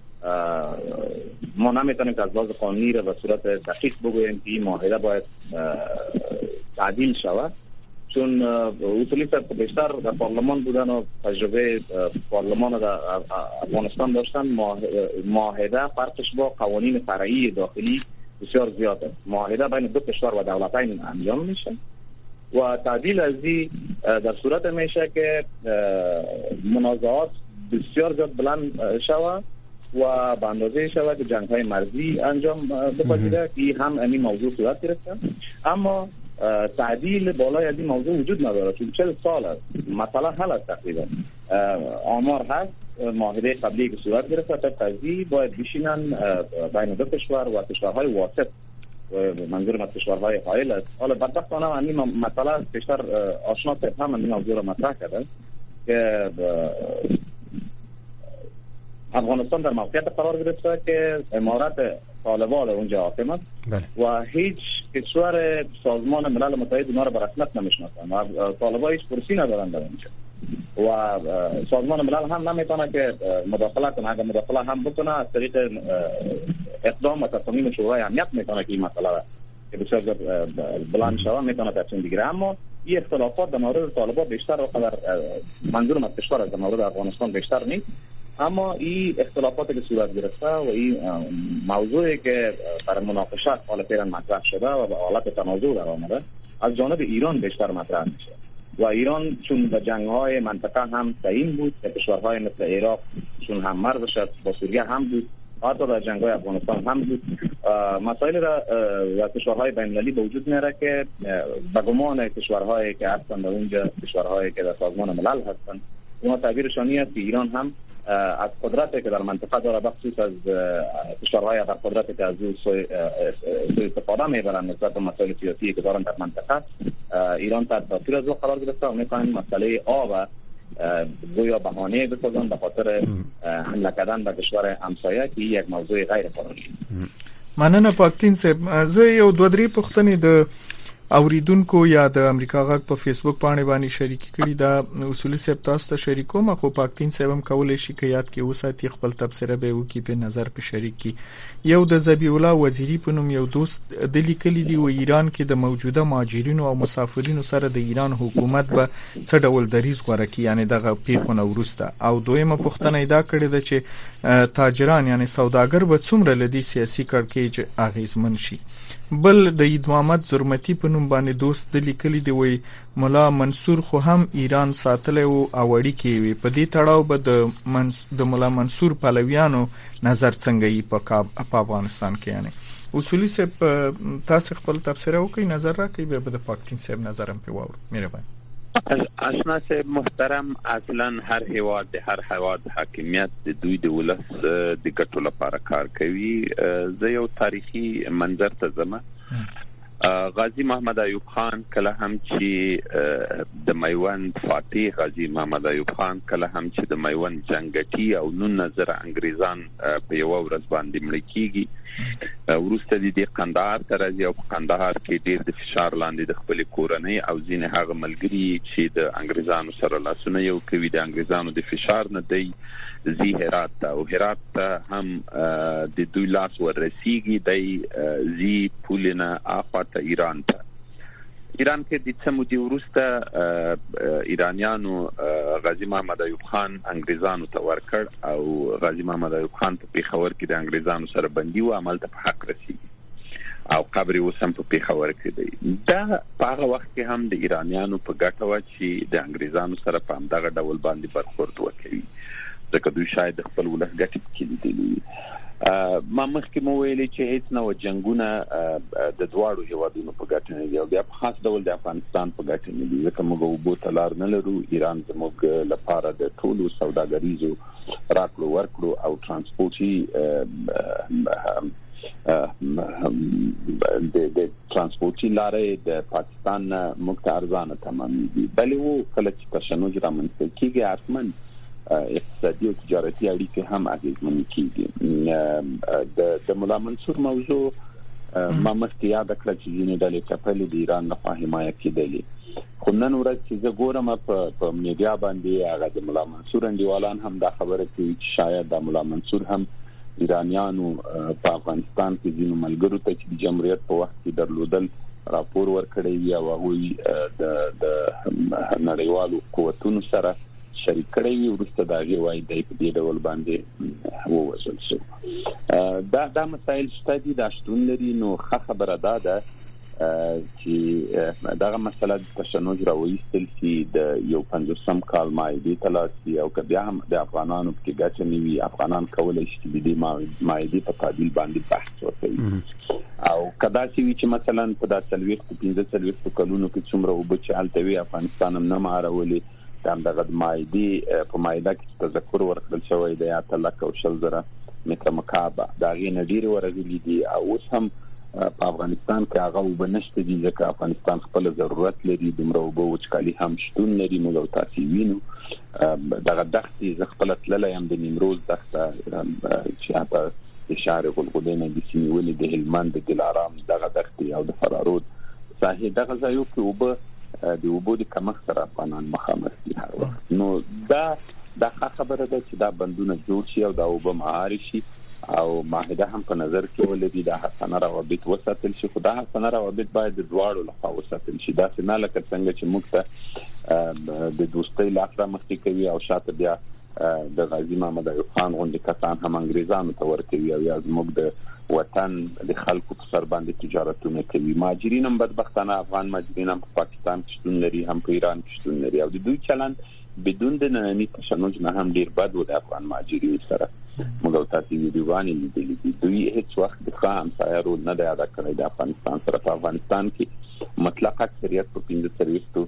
ما نمیتونیم که از لحاظ قانونی را به صورت دقیق بگوییم که این معاهده باید تعدیل شود، چون اصولی صاحب بیشتر در پارلمان بودن و تجربه پارلمان در افغانستان داشتن. معاهده فرقش با قوانین فرعی داخلی بسیار زیاد است. معاهده بین دو کشور و دولتین انجام میشه و تعدیل از این در صورت میشه که منازعات بسیار زیاد بلند شود و به اندازه شود که جنگ های مرزی انجام بپذیره که هم این موضوع صورت گرفته. اما تعدیل بالای از این موضوع وجود نداره، چون چهل سال است مسئله حل است تقریبا. آمار هست معاهده قبلی که صورت گرفته تا قضیه باید بشینن بین دو کشور و کشورهای واسط منظور من کشورهای حائل است. حالا بدبختانه همین مسئله بیشتر آشنا هم این موضوع را مطرح کرده که افغانستان در موقعیت قرار گرفته که امارت طالبان اونجا حاکم است و هیچ کشور سازمان ملل متحد اونا را به رسمیت نمیشناسن و طالبان هیچ کرسی ندارن در اونجا و سازمان ملل هم نمیتونه که مداخله کنه. اگر مداخله هم بکنه از طریق اقدام و تصمیم شورای امنیت میتونه که این مسئله که بسیار بلند شوه میتونه تصمیم بگیره. اما این اختلافات در مورد طالبان بیشتر و قدر منظورم از کشور در مورد افغانستان بیشتر نیست، اما این اختلافاتی که صورت گرفته و این موضوعی که برای مناقشه حالا فعلا مطرح شده و به حالت تنازع در آمده از جانب ایران بیشتر مطرح میشه و ایران چون به جنگ‌های منطقه هم تعیین بود، به کشورهای مثل عراق چون هم مرزش با سوریه هم بود، حتی در جنگ‌های افغانستان هم بود، مسائل را و کشورهای بین‌المللی به وجود میاره که به گمان کشورهایی که هستن در اونجا، کشورهایی که در سازمان ملل هستن، اونا تعبیرشانی است که ایران هم از قدرتی که در منطقه داره بخصوص از کشورهای در قدرتی که از او سوی استفاده میبرن نسبت به مسائل سیاسی که دارن در منطقه، ایران تحت تاثیر از او قرار گرفته و میکنن مسئله آب گویا بهانه بسازن به خاطر حمله کردن به کشور همسایه که یک موضوع غیر قانونی است. مننه پاکتین صاحب. زه یو دوه درې پوښتنې د اوریدونکو یا د امریکا غږ په فیسبوک باندې باندې شریک کړي دا اصولي صاحب تاسو ته شریکوم، خو پاکتین صاحب هم کولای شي که یاد کې وساتي خپل تبصره به وکي په نظر په شریک کی. یو د ذبیح الله وزیری په نوم یو دوست د لیکلي دی و ایران کې د موجوده مهاجرینو او مسافرینو سره د ایران حکومت به څه ډول دریځ غوړه کی، یعنی دغه پیښونه ورسته. او دویمه پوښتنه دا کړې ده چې تاجران یعنی سوداګر به څومره لدی سیاسي کړکېچ اغیزمن شي. بل د عید محمد زرمتی په نوم باندې دوست د لیکلي دی وی مولا منصور خو هم ایران ساتلی او اړیکې وي، په دې تړاو به د د مولا منصور پلویانو نظر څنګه یې په افغانستان کې. یعنی اصولي صاحب تاسو خپل تفسیر وکړئ، نظر راکړئ، به د پاکستان صاحب نظر هم په واورو. مهرباني. اشنا صاحب محترم، اصلا هر هیواد د هر هیواد حاکمیت د دوی د ولس د ګټو لپاره کار کوي. زه یو تاریخي منظر ته ځم. غازی محمد ایوب خان کله هم چې د میوند فاتح غازی محمد ایوب خان کله هم چې د میوند جنگټي او نون نظر انګریزان په یو ورځ باندې مړ کیږي، ورسته د قندهار ته راځي او په قندهار کې ډیر د فشار لاندې د خپل کورنۍ او ځینې هغه ملګري چې د انګریزانو سره لاسونه یو کوي د انګریزانو د فشار نه دی زی هرات ته او هرات ته هم د دوی لاس ورسیږي دی زی پولنه آفات ایران ته. ایران کې د څه مودې وروسته ایرانیانو غازی محمد ایوب خان انګریزانو ته ورکړ او غازی محمد ایوب خان په پیښور کې د انګریزانو سره بندي و، عمل ته په حق رسیږي او قبر یې اوس هم په پیښور کې دی. دا په هغه وخت کې هم د ایرانیانو په ګټه وه چې د انګریزانو سره په همدغه ډول باندې برخورد وکوي، ځکه دوی شاید د خپل ولس ګټې پکې لیدلي. ما مخکې مو ویلي چې هیڅ نوع جنګونه د دواړو هیوادونو په ګټه نه دي او بیا په خاص ډول د افغانستان په ګټه نه دي، ځکه موږ اوبو ته لار نه لرو. ایران زموږ لپاره د ټولو سوداګریزو راکړو ورکړو او ترانسپورټي د ترانسپورټي لارې د پاکستان موږ ته ارزانه تمامېږي. بلې و کله چې تشنج رامنځته کېږي حتما اقتصادي او تجارتي اړیکې هم اغېزمنې کېږي. د مولا منصور موضوع ما مخکې یاد کړه چې ځینې ډلې ټپلې د ایران لخوا حمایه کېدلې، خو نن ورځ چې زه ګورم په میډیا باندې هغه د مولا منصور انډیوالان هم دا خبره کوي چې شاید د مولا منصور هم ایرانیانو په افغانستان کې ځینو ملګرو ته چې د جمهوریت په وخت کې درلودل راپور ورکړی وي او هغوی د نړیوالو قوتونو سره شریک کړی وي، وروسته د هغې وایي دی په دې ډول باندې ووژل شو. دا دا مسایل شته دي، دا شتون لري. نو ښه خبره دا ده چې دغه مسله د تشنج راویستل شي، د یو پنځوسم کال معاهدې ته لاړ شي او که بیا هم د افغانانو پکې ګټه نه وي، افغانان کولی شي چې د دې معاهدې په تعدیل باندې بحث وکوي. او که داسې وي چې مثلا په دا څلوېښتو پنځه څلوېښتو کلونو کې څومره اوبه چې هلته وي افغانستان هم نه مهارولې، د دغه مایدی په مایده کې تذکر ورکړل شوی دی اته لک او شل زره متر مکعب دا غي نډیر ورغلي دي او اوس هم په افغانستان کې هغه وبنشته دي ځکه افغانستان خپل ضرورت لري دومره وبو وچکالي هم شتون لري موږ تاسو وینو دغه دښتې ز خپل تللې هم د نیمروز دښته چې هغه د شهر غلغلې نه د سیمولې د هلمند د دلارام دغه دښتې او د فرارود ساحې دغه ځایو کې وب د وبو د کمښت سره افغانان مخامخ دي هر وخت نو دا دا خبره ده چې دا بندونه جوړ شي او دا وب مهار شي او معاهده هم په نظر کې ولري د حسنه روابط وساتل شي خو دا حسنه روابط باید د دواړو لخوا وساتل شي دا څنګه لکه څنګه چې موږ ته د دوستۍ لاره مخکې کوي او شاته بیا د غازی محمد ایوب خان غوندې کسان هم انګریزانو ته ورکوي او یا زموږ د وطن د خلکو په سر باندې تجارتونه کوي ماجرین هم بدبختانه افغان ماجرین هم په پاکستان کې شتون لري هم په ایران کې شتون لري او د دوی چلند بدون د نننی تشنج نه هم ډیر بد و د افغان ماجرین سره موږ تاسو ویډیوګانې لیدلې دي دوی هیڅ وخت د خام سایرو نه د ادا کړی د افغانستان سره په افغانستان کې مطلق اکثریت په پنځه سرویستو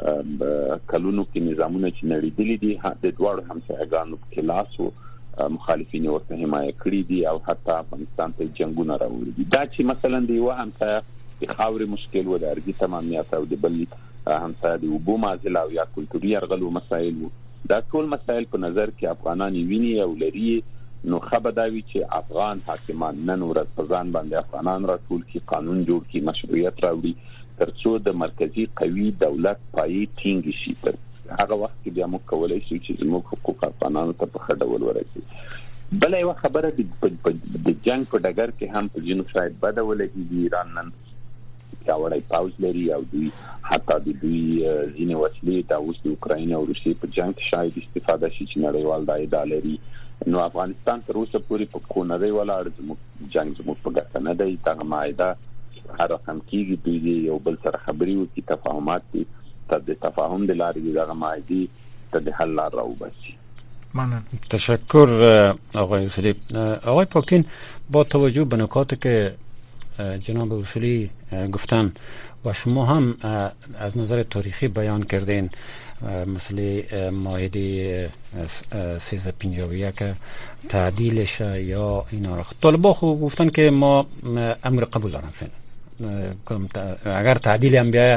کلونو کې نظامونه چې نړیدلې دي د دواړو همسایګانو په لاس مخالفین ورته حمایت کړی دي او حتی افغانستان ته جنگونه راوړي دي دا چې مثلا دی و همسایه د خاورې مشکل و د ارګي تمامیت او د بل همسایه د وبو معضله او یا کلتوري ارغلو مسایل دا ټول مسایل په نظر کې افغانان ویني او لري نو خبرداوی چې افغان حاکمان نن ورځ په ځان باندې افغانان راټول کی قانون جوړ کی مشروعیت راوړي ترڅو د مرکزی قوي دولت پای ټینګ شي تر هغه وخت کې بیا موږ کولای شو چې زموږ حقوق افغانانو ته په خډول ورسي بل یو خبره د جنگ په ډګر کې هم په جنوب شاید بدوله کې ایران نن کاوړای پاوز لري او دوی حتی د دوی ځینې وسلې د اوس د اوکراین او روسیې په جنگ کې شاید استفاده شي چې نړیوال د ادارې نو افغانستان تر اوسه پورې په کونړی ولاړ زموږ جنگ زموږ په ګټه نه دی دغه معاهده هر رقم کېږي دوی یو بل سره خبرې وکړي تفاهمات دي تر د تفاهم د لارې دغه معاهدې ته د حل لار راوباسي ممنون تشکر آقای اصولی آقای پاکین با توجه به نکاتی که جناب اصولی گفتن و شما هم از نظر تاریخی بیان کردین مسئله معاهده سیزده پنجاه و یک تعدیلش یا اینا را طالبا خوب گفتن که ما امر قبول دارم فعلا اگر تعدیل هم بیایه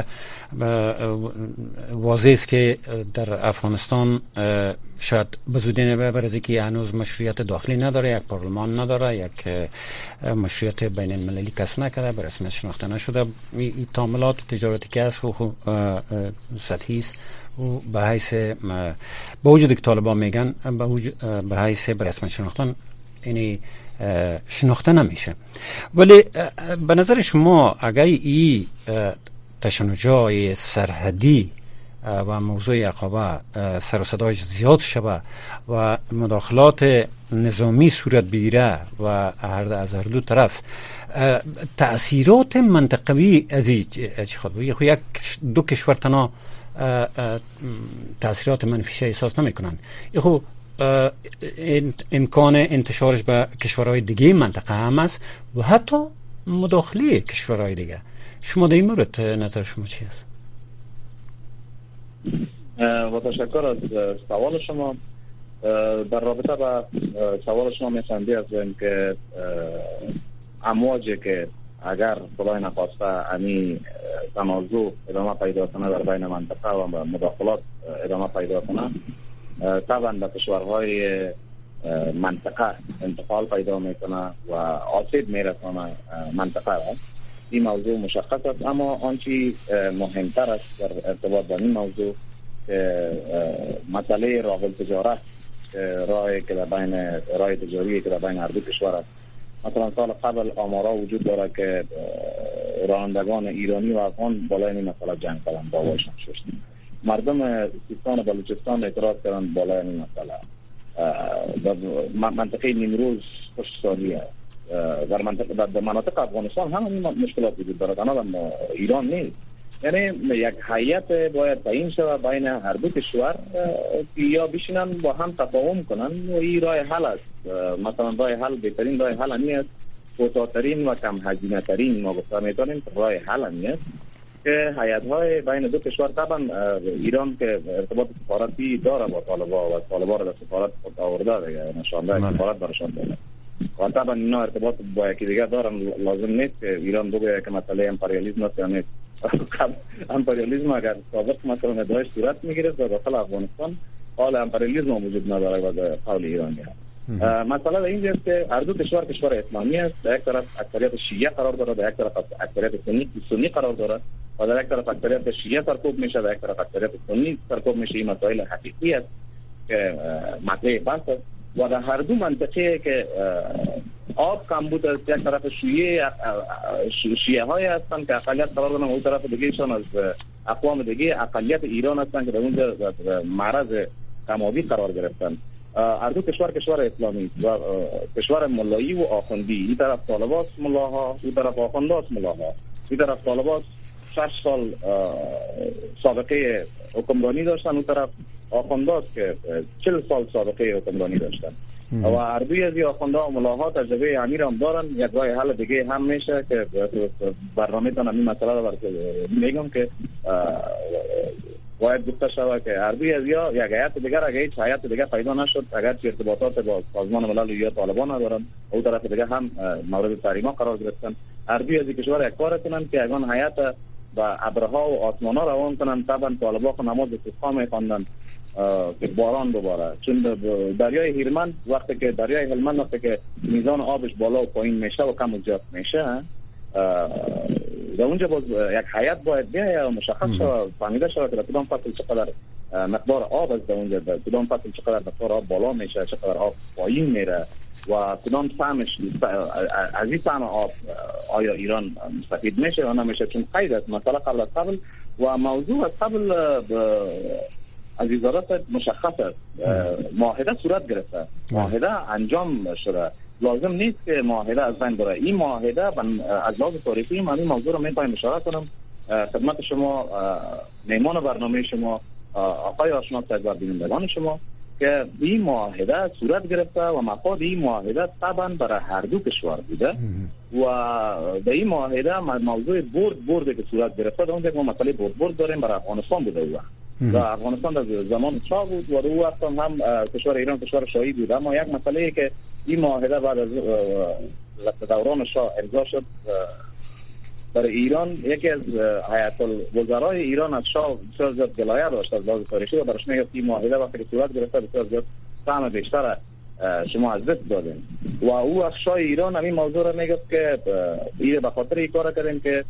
واضح است که در افغانستان شاید بزودی برای که هنوز مشروعیت داخلی نداره یک پارلمان نداره یک مشروعیت بین المللی کسب نکرده به رسمیت شناخته نشده این تعاملات تجارتی که هست سطحی است و به حیث با وجود که طالبان میگن به حیث به رسمیت شناختن اینی شناخته نمیشه ولی به نظر شما اگر این تشنجای سرحدی و موضوع عقبه سر و صدایش زیاد شده و مداخلات نظامی صورت بگیره و از هر دو طرف تأثیرات منطقوی از این چی خود یک دو کشور تنها تأثیرات منفیش احساس نمی کنن یخو امکان انتشارش به کشورهای دیگه منطقه هم است و حتی مداخله کشورهای دیگه شما در این مورد نظر شما چی است؟ با تشکر از سوال شما در رابطه با سوال شما میخوام از اینکه امواجی که اگر خدای نخواسته امی تنازع ادامه پیدا کنه در بین منطقه و مداخلات ادامه پیدا کنه طبعا به کشورهای منطقه انتقال پیدا میکنه و آسیب میرسانه منطقه را این موضوع مشخص است اما آنچه مهمتر است در ارتباط با این موضوع مسئله راه التجارت راهی که در بین راه تجاری که در بین هر دو کشور است مثلا سال قبل آمارا وجود داره که رانندگان ایرانی و افغان بالای این مسئله جنگ کردن دعواشون شد مردم سیستان و بلوچستان اعتراض کردن بالای این مسئله در منطقه نیمروز خوشسالی در منطقه در مناطق افغانستان هم مشکلات وجود داره تنها ایران نیست یعنی یک هیئت باید تعیین شود بین هر دو کشور یا بشینن با هم تفاهم کنن و این راه حل است مثلا راه حل بهترین راه حل نیست کوتاه‌ترین و کم هزینه ترین ما گفته میتونیم راه حل نیست که هیئت‌های بین دو کشور طبعا ایران که ارتباط سفارتی داره با طالبان و طالبان را به سفارت خود آورده دیگه، نشانده سفارت برشان داده و طبعا اینا ارتباط با یکی دیگه دارن. لازم نیست که ایران بگه که مسئله امپریالیسم است یا نیست. امپریالیسم اگر سابق مثلا ادعای صورت میگیره در داخل افغانستان، حال امپریالیسم وجود نداره و قول ایرانی هست. مسئله اینجاست که هر دو کشور کشور اسلامی است، در یک طرف اکثریت شیعه قرار داره، در یک طرف اکثریت سنی سنی قرار داره و در یک طرف اکثریت شیعه سرکوب میشه، در یک طرف اکثریت سنی سرکوب میشه. این مسائل حقیقی است که مطرح بحث است و در هر دو منطقه که آب کمبود است، یک طرف شیعه شیعه های هستند که اقلیت قرار دارن، اون طرف دیگه شان از اقوام دیگه اقلیت ایران هستند که در اونجا معرض کمابی قرار گرفتن. هر دو کشور کشور اسلامی و کشور ملایی و آخوندی. این طرف طالبات ملاها، این طرف آخوندات ملاها. این طرف طالبات شش سال سابقه حکمرانی داشتن، اون طرف آخوندات که چهل سال سابقه حکمرانی داشتن و هر دوی از این آخوندها و ملاها تجربه امیر هم دارن. یک راه حل دیگه هم میشه که برنامه تان همین مسئله رو میگم که باید گفته شود که هر دوی از یا یک هیئت دیگر اگر هیچ هیئت دیگر پیدا نشد، اگر چه ارتباطات با سازمان ملل یا طالبان ندارن، او طرف دیگه هم مورد تحریما قرار گرفتن، هر دوی از کشور یک کار کنن که اگان هیئت با ابرها و آسمان ها روان کنن. طبعا طالبان نماز استسقا میخواندن که باران بباره، چون دریای هیرمند وقتی که دریای هلمند وقتی که میزان آبش بالا و پایین میشه و کم و زیاد میشه، در اونجا باز یک هیئت باید بیاید و مشخص شود، فهمیده شود که در کدام فصل چقدر مقدار آب است، در اونجا در کدام فصل چقدر مقدار آب بالا میشه، چقدر آب پایین میره و کدام سهمش از این سهم آب آیا ایران مستفید میشه یا نمیشه، چون قید است مسئله قبل از قبل و موضوع از قبل از وزارت مشخص است. معاهده صورت گرفته، معاهده انجام شده، لازم نیست که معاهده از بین بره. این معاهده از لحاظ تاریخی من این موضوع رو میخوایم اشاره کنم خدمت شما میمان برنامه شما آقای آشنا و بینندگان شما که این معاهده صورت گرفته و مفاد این معاهده طبعا برای هر دو کشور بوده و در این معاهده موضوع برد برده که صورت گرفته، در اونجا ما مسئله برد برد داریم برای افغانستان بوده او وقت و افغانستان در زمان شاه بود و در او وقت هم, هم کشور ایران کشور شاهی بود، اما یک مسئله که این معاهده بعد از دوران شاه امضا شد برای ایران، یکی از هیئت الوزرای ایران از شاه بسیار زیاد گلایه داشت از لحاظ تاریخی و برایش میگفت این معاهده وقتی که صورت گرفته بسیار زیاد سهم بیشتر شما از دست دادین و او از شاه ایران همین موضوع را میگفت که این به خاطر این کار کردیم که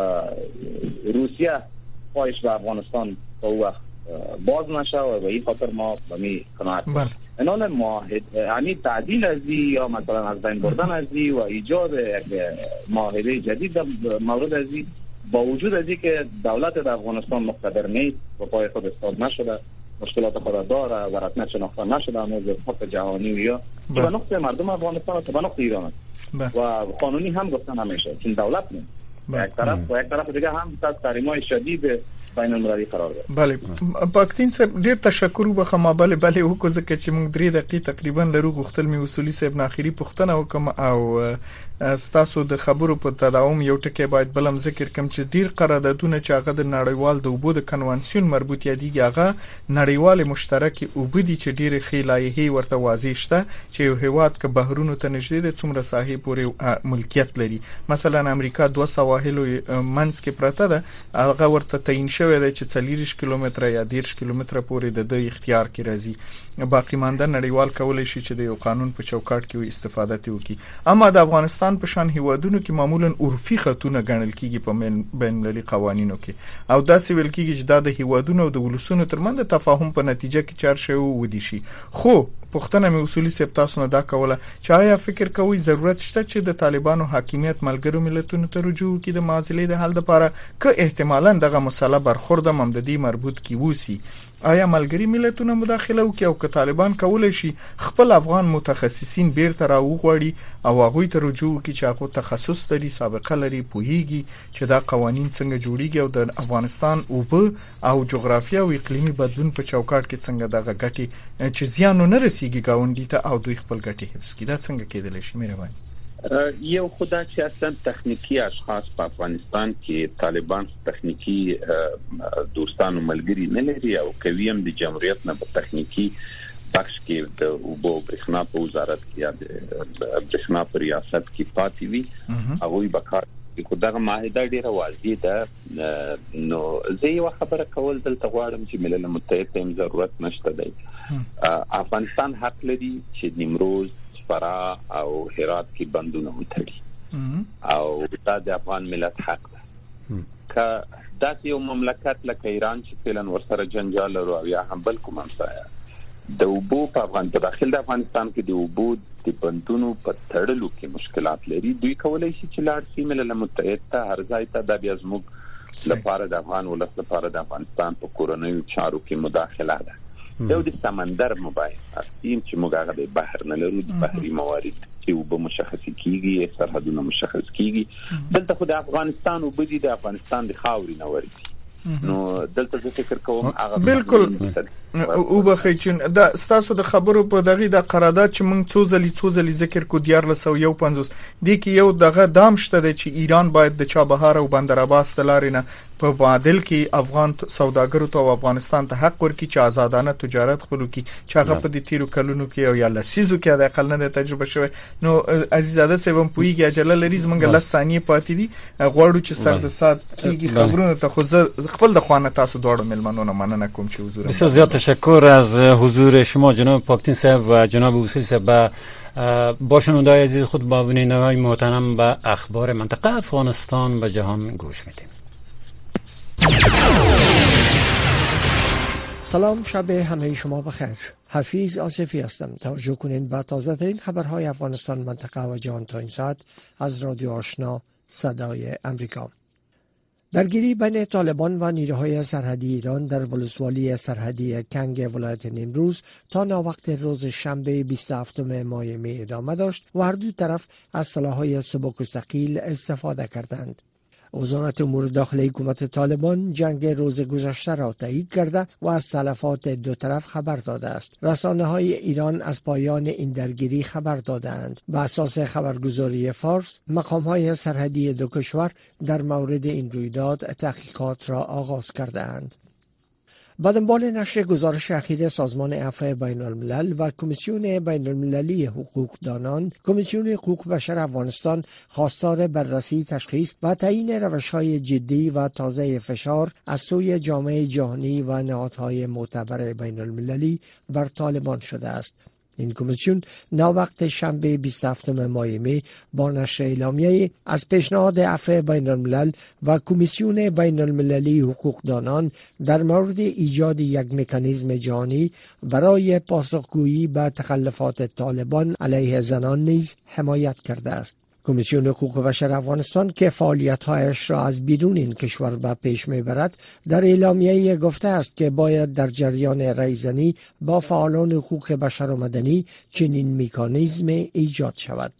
روسیه پایش به افغانستان تا او وقت باز نشه و به این خاطر ما به می قناعت انان معاهده یعنی تعدیل از یا مثلا از بین بردن از و ایجاد یک معاهده جدید مورد از با وجود از که دولت در افغانستان مقتدر نیست و پای خود استاد نشده، مشکلات خود داره و رسمیت شناخته نشده امروز حق جهانی و یا به نقطه مردم افغانستان و به نقطه ایران است و قانونی هم گفتن همیشه چون دولت نیست یک طرف و یک طرف دیگه هم تحت تحریم‌های شدید بین المللی قرار داره. بله پاکتین صاحب ډیر تشکر وبخم بله بله وکړه ځکه چې موږ درې دقیقې تقریبا لرو غوښتل می اصولي صاحب ناخري پوښتنه وکم او ستاسو د خبرو په تداوم یو ټکی باید بلم ذکر کوم چې ډیر قراردادونه چې هغه د نړیوال د اوبو د کنوانسیون مربوط یادېږي هغه نړیوال مشترک اوبو دي چې ډیر خلایي ورته واضح شته چې یو هیواد که بهرونو ته نږدې د څومره ساحې پورې ملکیت لري. مثلا امریکا دوه سواحلو منځ کې پراته ده، هغه ورته تعین شوی دی چې څلوېښت کیلومتره یا دېرش کیلومتره پورې د د اختیار کې راځي، باقی مانده نړیوال کولای شي چې د یو قانون په چوکاټ کې استفاده وکړي. اما د افغانستان په شان هیوادونو کې معمولا عرفي خطونه ګڼل کیږي په بین المللي قوانینو کې او داسې ویل کیږي چې دا د هیوادونو او د ولسونو ترمنځ د تفاهم په نتیجه کې چار شوی ودی شي. خو پښتنه مې اصولي صاحب تاسو نه دا کوله چې آیا فکر کوئ ضرورت شته چې د طالبانو حاکمیت ملګرو ملتونو ته رجوع کړي د معادلې د حل لپاره که احتمالاً دغه مسله برخورد ممددي مربوط کی وسی؟ آیا ملګری ملتونه مداخله وکړي او که طالبان کولای شي خپل افغان متخصصین بیرته راوغواړي او هغوی ته رجوع وکړي چې هغه تخصص لري، سابقه لري، پوهیږي چې دا قوانین څنګه جوړیږي او د افغانستان اوبه او جغرافیه او اقلیمي بدلون په چوکاټ کې څنګه دغه ګټي چې زیان نه رسیږي ګاونډي ته او دوی خپل ګټي حفظ کړي، دا څنګه کېدلی شي؟ مهرباني. یو خدای چې اصلا تخنیکی اشخاص په افغانستان کې طالبان تخنیکی دوستان او ملګری نه لري او کوي هم د جمهوریت نه په تخنیکی بخش کې د اوبو برښنا په وزارت کې یا د برښنا په ریاست کې پاتې وي هغه به کار کوي. دغه معاهده ډیره واضح ده. نو زه یو خبره کول دلته غواړم چې ملل متحد ته ضرورت نشته دی. افغانستان حق لري چې نیمروز، فراه او هرات کې بندونه وتړي او دا د افغان ملت حق ده. که داسې یو مملکت لکه ایران چې فعلا ورسره جنجال لري او یا هم بل کوم همسایه د اوبو په افغان په داخل د افغانستان کې د اوبو د بندونو په تړلو کې مشکلات لري، دوی کولای شي چې لاړ شي ملل متحد ته هر ځای ته د بیا زموږ لپاره د افغان ولس لپاره د افغانستان په کورنیو چارو کې مداخله ده. یو د سمندر مباحث تیم چې موږ هغه د بحر نه لرو، د بحري موارد چې اوبه مشخص کیږي، سرحدونه مشخص کیږي. دلته خو د افغانستان اوبه دي د افغانستان د خاورې نه ورځي. نو دلته زه فکر کوم هغه بالکل او بخښین دا ستاسو د خبرو په دغه د قرارداد چې موږ څو ځلې څو ځلې ذکر کو دیار لسو یو پنځوس دی کې یو دغه دام شته چې ایران باید د چابهار او بندر عباس تلارینه په معادل کې افغان سوداګرو ته او افغانستان ته حق ورکړي چې آزادانه تجارت خپلو کې چې هغه په دې تیرو کلونو کې او یا لسیزو کې د اقل نه تجربه شوی. نو عزیزاده سیبم پویږي اجل لري زمونږ لس ثانیې پاتې دي غواړو چې سر د سات کیږي خبرونه ته خو خپل د خوانه تاسو دوړو ملمنو نه مننه کوم چې حضور. بسیار زیاد تشکر از حضور شما جناب پاکتین صاحب و جناب اصول صاحب. با شنونده‌های عزیز خود با بینندگان محترم به اخبار منطقه افغانستان و جهان گوش میدیم. سلام، شب همه شما بخیر. حفیظ آصفی هستم. توجه کنین به تازه ترین خبرهای افغانستان، منطقه و جهان تا این ساعت از رادیو آشنا صدای امریکا. درگیری بین طالبان و نیروهای سرحدی ایران در ولسوالی سرحدی کنگ ولایت نیمروز تا ناوقت روز شنبه بیست و هفتم ماه می ادامه داشت و هر دو طرف از سلاح‌های سبک و ثقیل استفاده کردند. وزارت امور داخلی حکومت طالبان جنگ روز گذشته را تایید کرده و از تلفات دو طرف خبر داده است. رسانه‌های ایران از پایان این درگیری خبر دادند. بر اساس خبرگزاری فارس، مقام‌های سرحدی دو کشور در مورد این رویداد تحقیقات را آغاز کردند. با دنبال نشر گزارش اخیر سازمان عفو بین الملل و کمیسیون بین المللی حقوقدانان، کمیسیون حقوق بشر افغانستان خواستار بررسی، تشخیص و تعیین روش‌های جدی و تازه فشار از سوی جامعه جهانی و نهادهای معتبر بین المللی بر طالبان شده است. این کمیسیون ناوقت شنبه بیست و هفتم ماه می با نشر اعلامیه از پیشنهاد عفو بین الملل و کمیسیون بین المللی حقوقدانان در مورد ایجاد یک مکانیزم جهانی برای پاسخگویی به تخلفات طالبان علیه زنان نیز حمایت کرده است. کمیسیون حقوق بشر افغانستان که فعالیت‌هایش را از بیرون این کشور به پیش می‌برد، در اعلامیه گفته است که باید در جریان رایزنی با فعالان حقوق بشر و مدنی چنین مکانیزم ایجاد شود.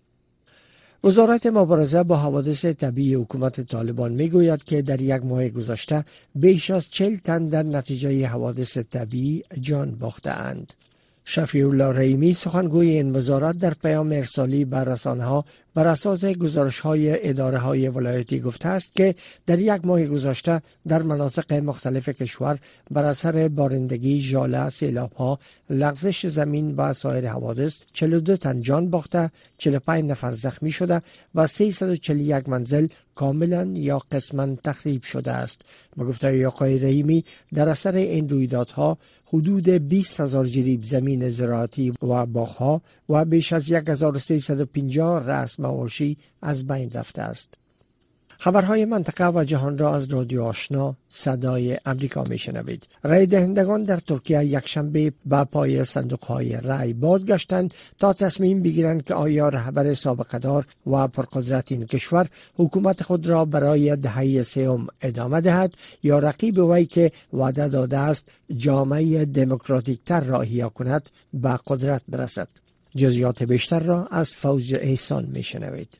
وزارت مبارزه با حوادث طبیعی حکومت طالبان میگوید که در یک ماه گذشته بیش از چهل تن در نتیجه حوادث طبیعی جان باخته‌اند. شفیع الله رحیمی سخنگوی این وزارت در پیام ارسالی به رسانه‌ها بر اساس گزارش‌های اداره‌های ولایتی گفته است که در یک ماه گذشته در مناطق مختلف کشور بر اثر بارندگی، ژاله، سیلاب‌ها، لغزش زمین و سایر حوادث چهل و دو تن جان باخته، چهل و پنج نفر زخمی شده و سیصد و چهل و یک منزل کاملا یا قسما تخریب شده است. به گفته آقای رحیمی، در اثر این رویدادها حدود بیست هزار جریب زمین زراعتی و باغ‌ها و بیش از هزار و سیصد و پنجاه رأس مواشی از بین رفته است. خبرهای منطقه و جهان را از رادیو آشنا صدای امریکا میشنوید. رای دهندگان در ترکیه یکشنبه به پای صندوق‌های رای بازگشتند تا تصمیم بگیرند که آیا رهبر سابقه‌دار و پرقدرت این کشور حکومت خود را برای دهه سوم ادامه دهد یا رقیب وی که وعده داده است جامعه دموکراتیک‌تر را احیا کند به قدرت برسد. جزئیات بیشتر را از فوز احسان میشنوید.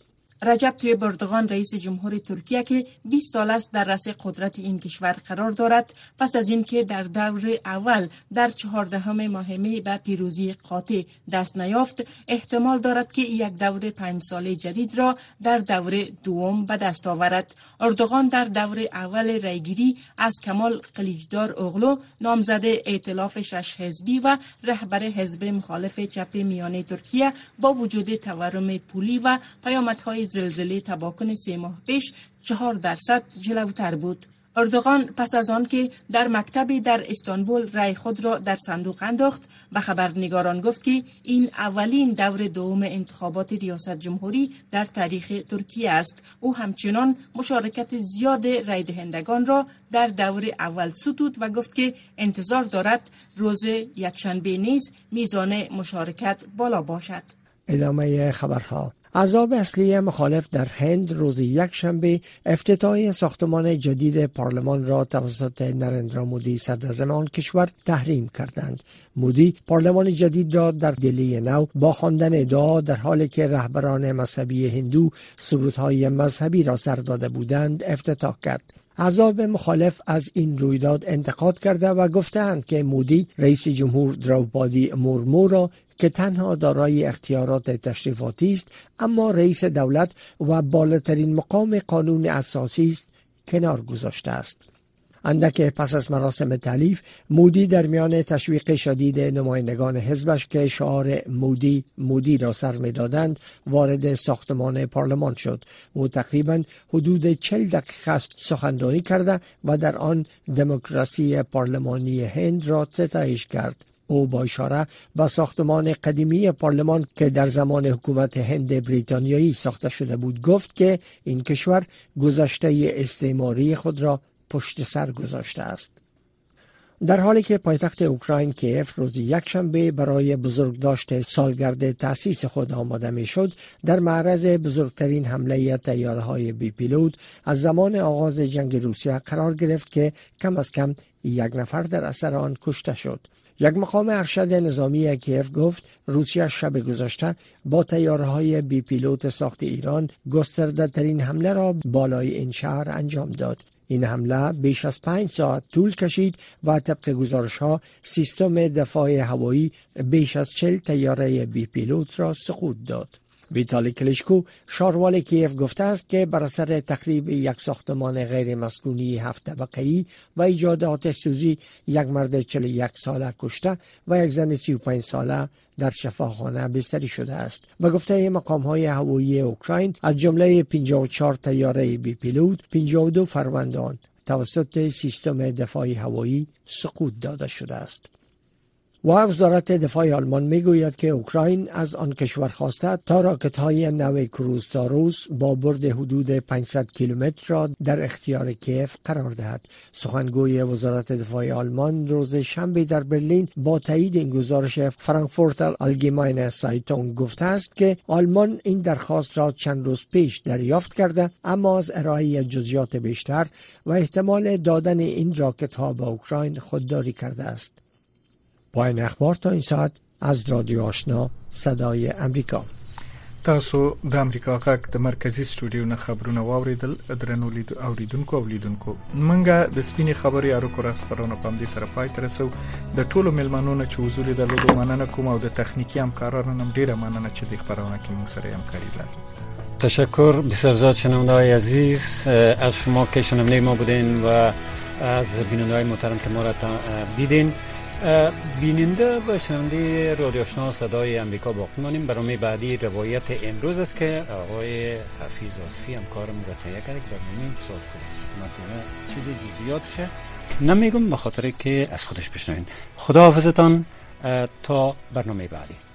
رجب طیب اردوغان رئیس جمهور ترکیه که بیست سال است در رأس قدرت این کشور قرار دارد، پس از اینکه در دور اول در چهاردهم ماه می به پیروزی قاطع دست نیافت، احتمال دارد که یک دور پنج ساله جدید را در دور دوم به دست آورد. اردوغان در دور اول رایگیری از کمال کلیچدار اوغلو نامزد ائتلاف شش حزبی و رهبر حزب مخالف چپ میانه ترکیه با وجود تورم پولی و پیامدهای زلزله تباکن سه ماه پیش چهار درصد جلوتر بود. اردوغان پس از آن که در مکتبی در استانبول رای خود را در صندوق انداخت، به خبرنگاران گفت که این اولین دور دوم انتخابات ریاست جمهوری در تاریخ ترکیه است. او همچنان مشارکت زیاد رای دهندگان را در دور اول ستود و گفت که انتظار دارد روز یکشنبه نیز میزان مشارکت بالا باشد. ادامه خبرها. احزاب اصلی مخالف در هند روز یکشنبه افتتاح ساختمان جدید پارلمان را توسط نریندرا مودی صدراعظم آن کشور تحریم کردند. مودی پارلمان جدید را در دلی نو با خواندن دعا در حالی که رهبران مذهبی هندو سرودهای مذهبی را سر داده بودند افتتاح کرد. احزاب مخالف از این رویداد انتقاد کرده و گفتند که مودی رئیس جمهور دروپادی مورمو را که تنها دارای اختیارات تشریفاتی است اما رئیس دولت و بالاترین مقام قانون اساسی است کنار گذاشته است. اندک پس از مراسم تألیف، مودی در میان تشویق شدید نمایندگان حزبش که شعار مودی مودی را سر می‌دادند وارد ساختمان پارلمان شد. او تقریباً حدود چهل دقیقه سخنرانی کرده و در آن دموکراسی پارلمانی هند را ستایش کرد. او با اشاره به ساختمان قدیمی پارلمان که در زمان حکومت هند بریتانیایی ساخته شده بود گفت که این کشور گذشته استعماری خود را پشت سر گذاشته است. در حالی که پایتخت اوکراین کیف روز یکشنبه برای بزرگداشت سالگرد تأسیس خود آماده می شد، در معرض بزرگترین حمله طیاره‌های بی پیلوت از زمان آغاز جنگ روسیه قرار گرفت که کم از کم یک نفر در اثر آن کشته شد. یک مقام ارشد نظامی کیف گفت روسیه شب گذشته با طیاره‌های بی پیلوت ساخت ایران گسترده ترین حمله را بالای این شهر انجام داد. این حمله بیش از پنج ساعت طول کشید و طبق گزارش‌ها سیستم دفاع هوایی بیش از چهل طیاره بی پیلوت را سقوط داد. ویتالی کلیچکو شاروال کیف گفته است که بر اثر تخریب یک ساختمان غیر مسکونی هفت طبقه‌ای و ایجاد آتش سوزی یک مرد چهل و یک ساله کشته و یک زن سی و پنج ساله در شفاخانه بستری شده است و گفته مقام‌های هوایی اوکراین از جمله پنجاه و چهار طیاره بی پیلوت پنجاه و دو فروندان توسط سیستم دفاع هوایی سقوط داده شده است. و وزارت دفاع آلمان میگوید که اوکراین از آن کشور خواسته تا راکت‌های نو کروز تاروس با برد حدود پانصد کیلومتر را در اختیار کیف قرار دهد. سخنگوی وزارت دفاع آلمان روز شنبه در برلین با تایید این گزارش فرانکفورت آلگیماینه سایتونگ گفته است که آلمان این درخواست را چند روز پیش دریافت کرده اما از ارائه جزئیات بیشتر و احتمال دادن این راکت‌ها به اوکراین خودداری کرده است. پایان اخبار تا این ساعت از رادیو آشنا صدای امریکا. تاسو د امریکا غږ د مرکزی سټوډیو نه خبرونه واوریدل. درنو لید اوریدونکو اولیدونکو منګه د سپینې خبرې اړو کور خبرونه پام دي سره پای ترسو د ټولو ملمنونو چې حضور درلودو مننه کوم او د تخنیکی همکارانو هم ډیره مننه چې د خبرونه کې موږ سره همکاري وکړه. تشکر بسیار زیاد شنونده‌های عزیز از شما که شنونده ما بودین و از بیننده‌های محترم که ما را دیدین. بیننده و شنونده رادیو آشنا صدای امریکا باقی مانیم. برنامه بعدی روایت امروز است که آقای حفیظ آصفی همکارم را تهیه کرده که برنامه سال است. مطمئن چیز جزئیاتش نمیگم به خاطر که از خودش بشنوین. خدا حافظتان تا برنامه بعدی.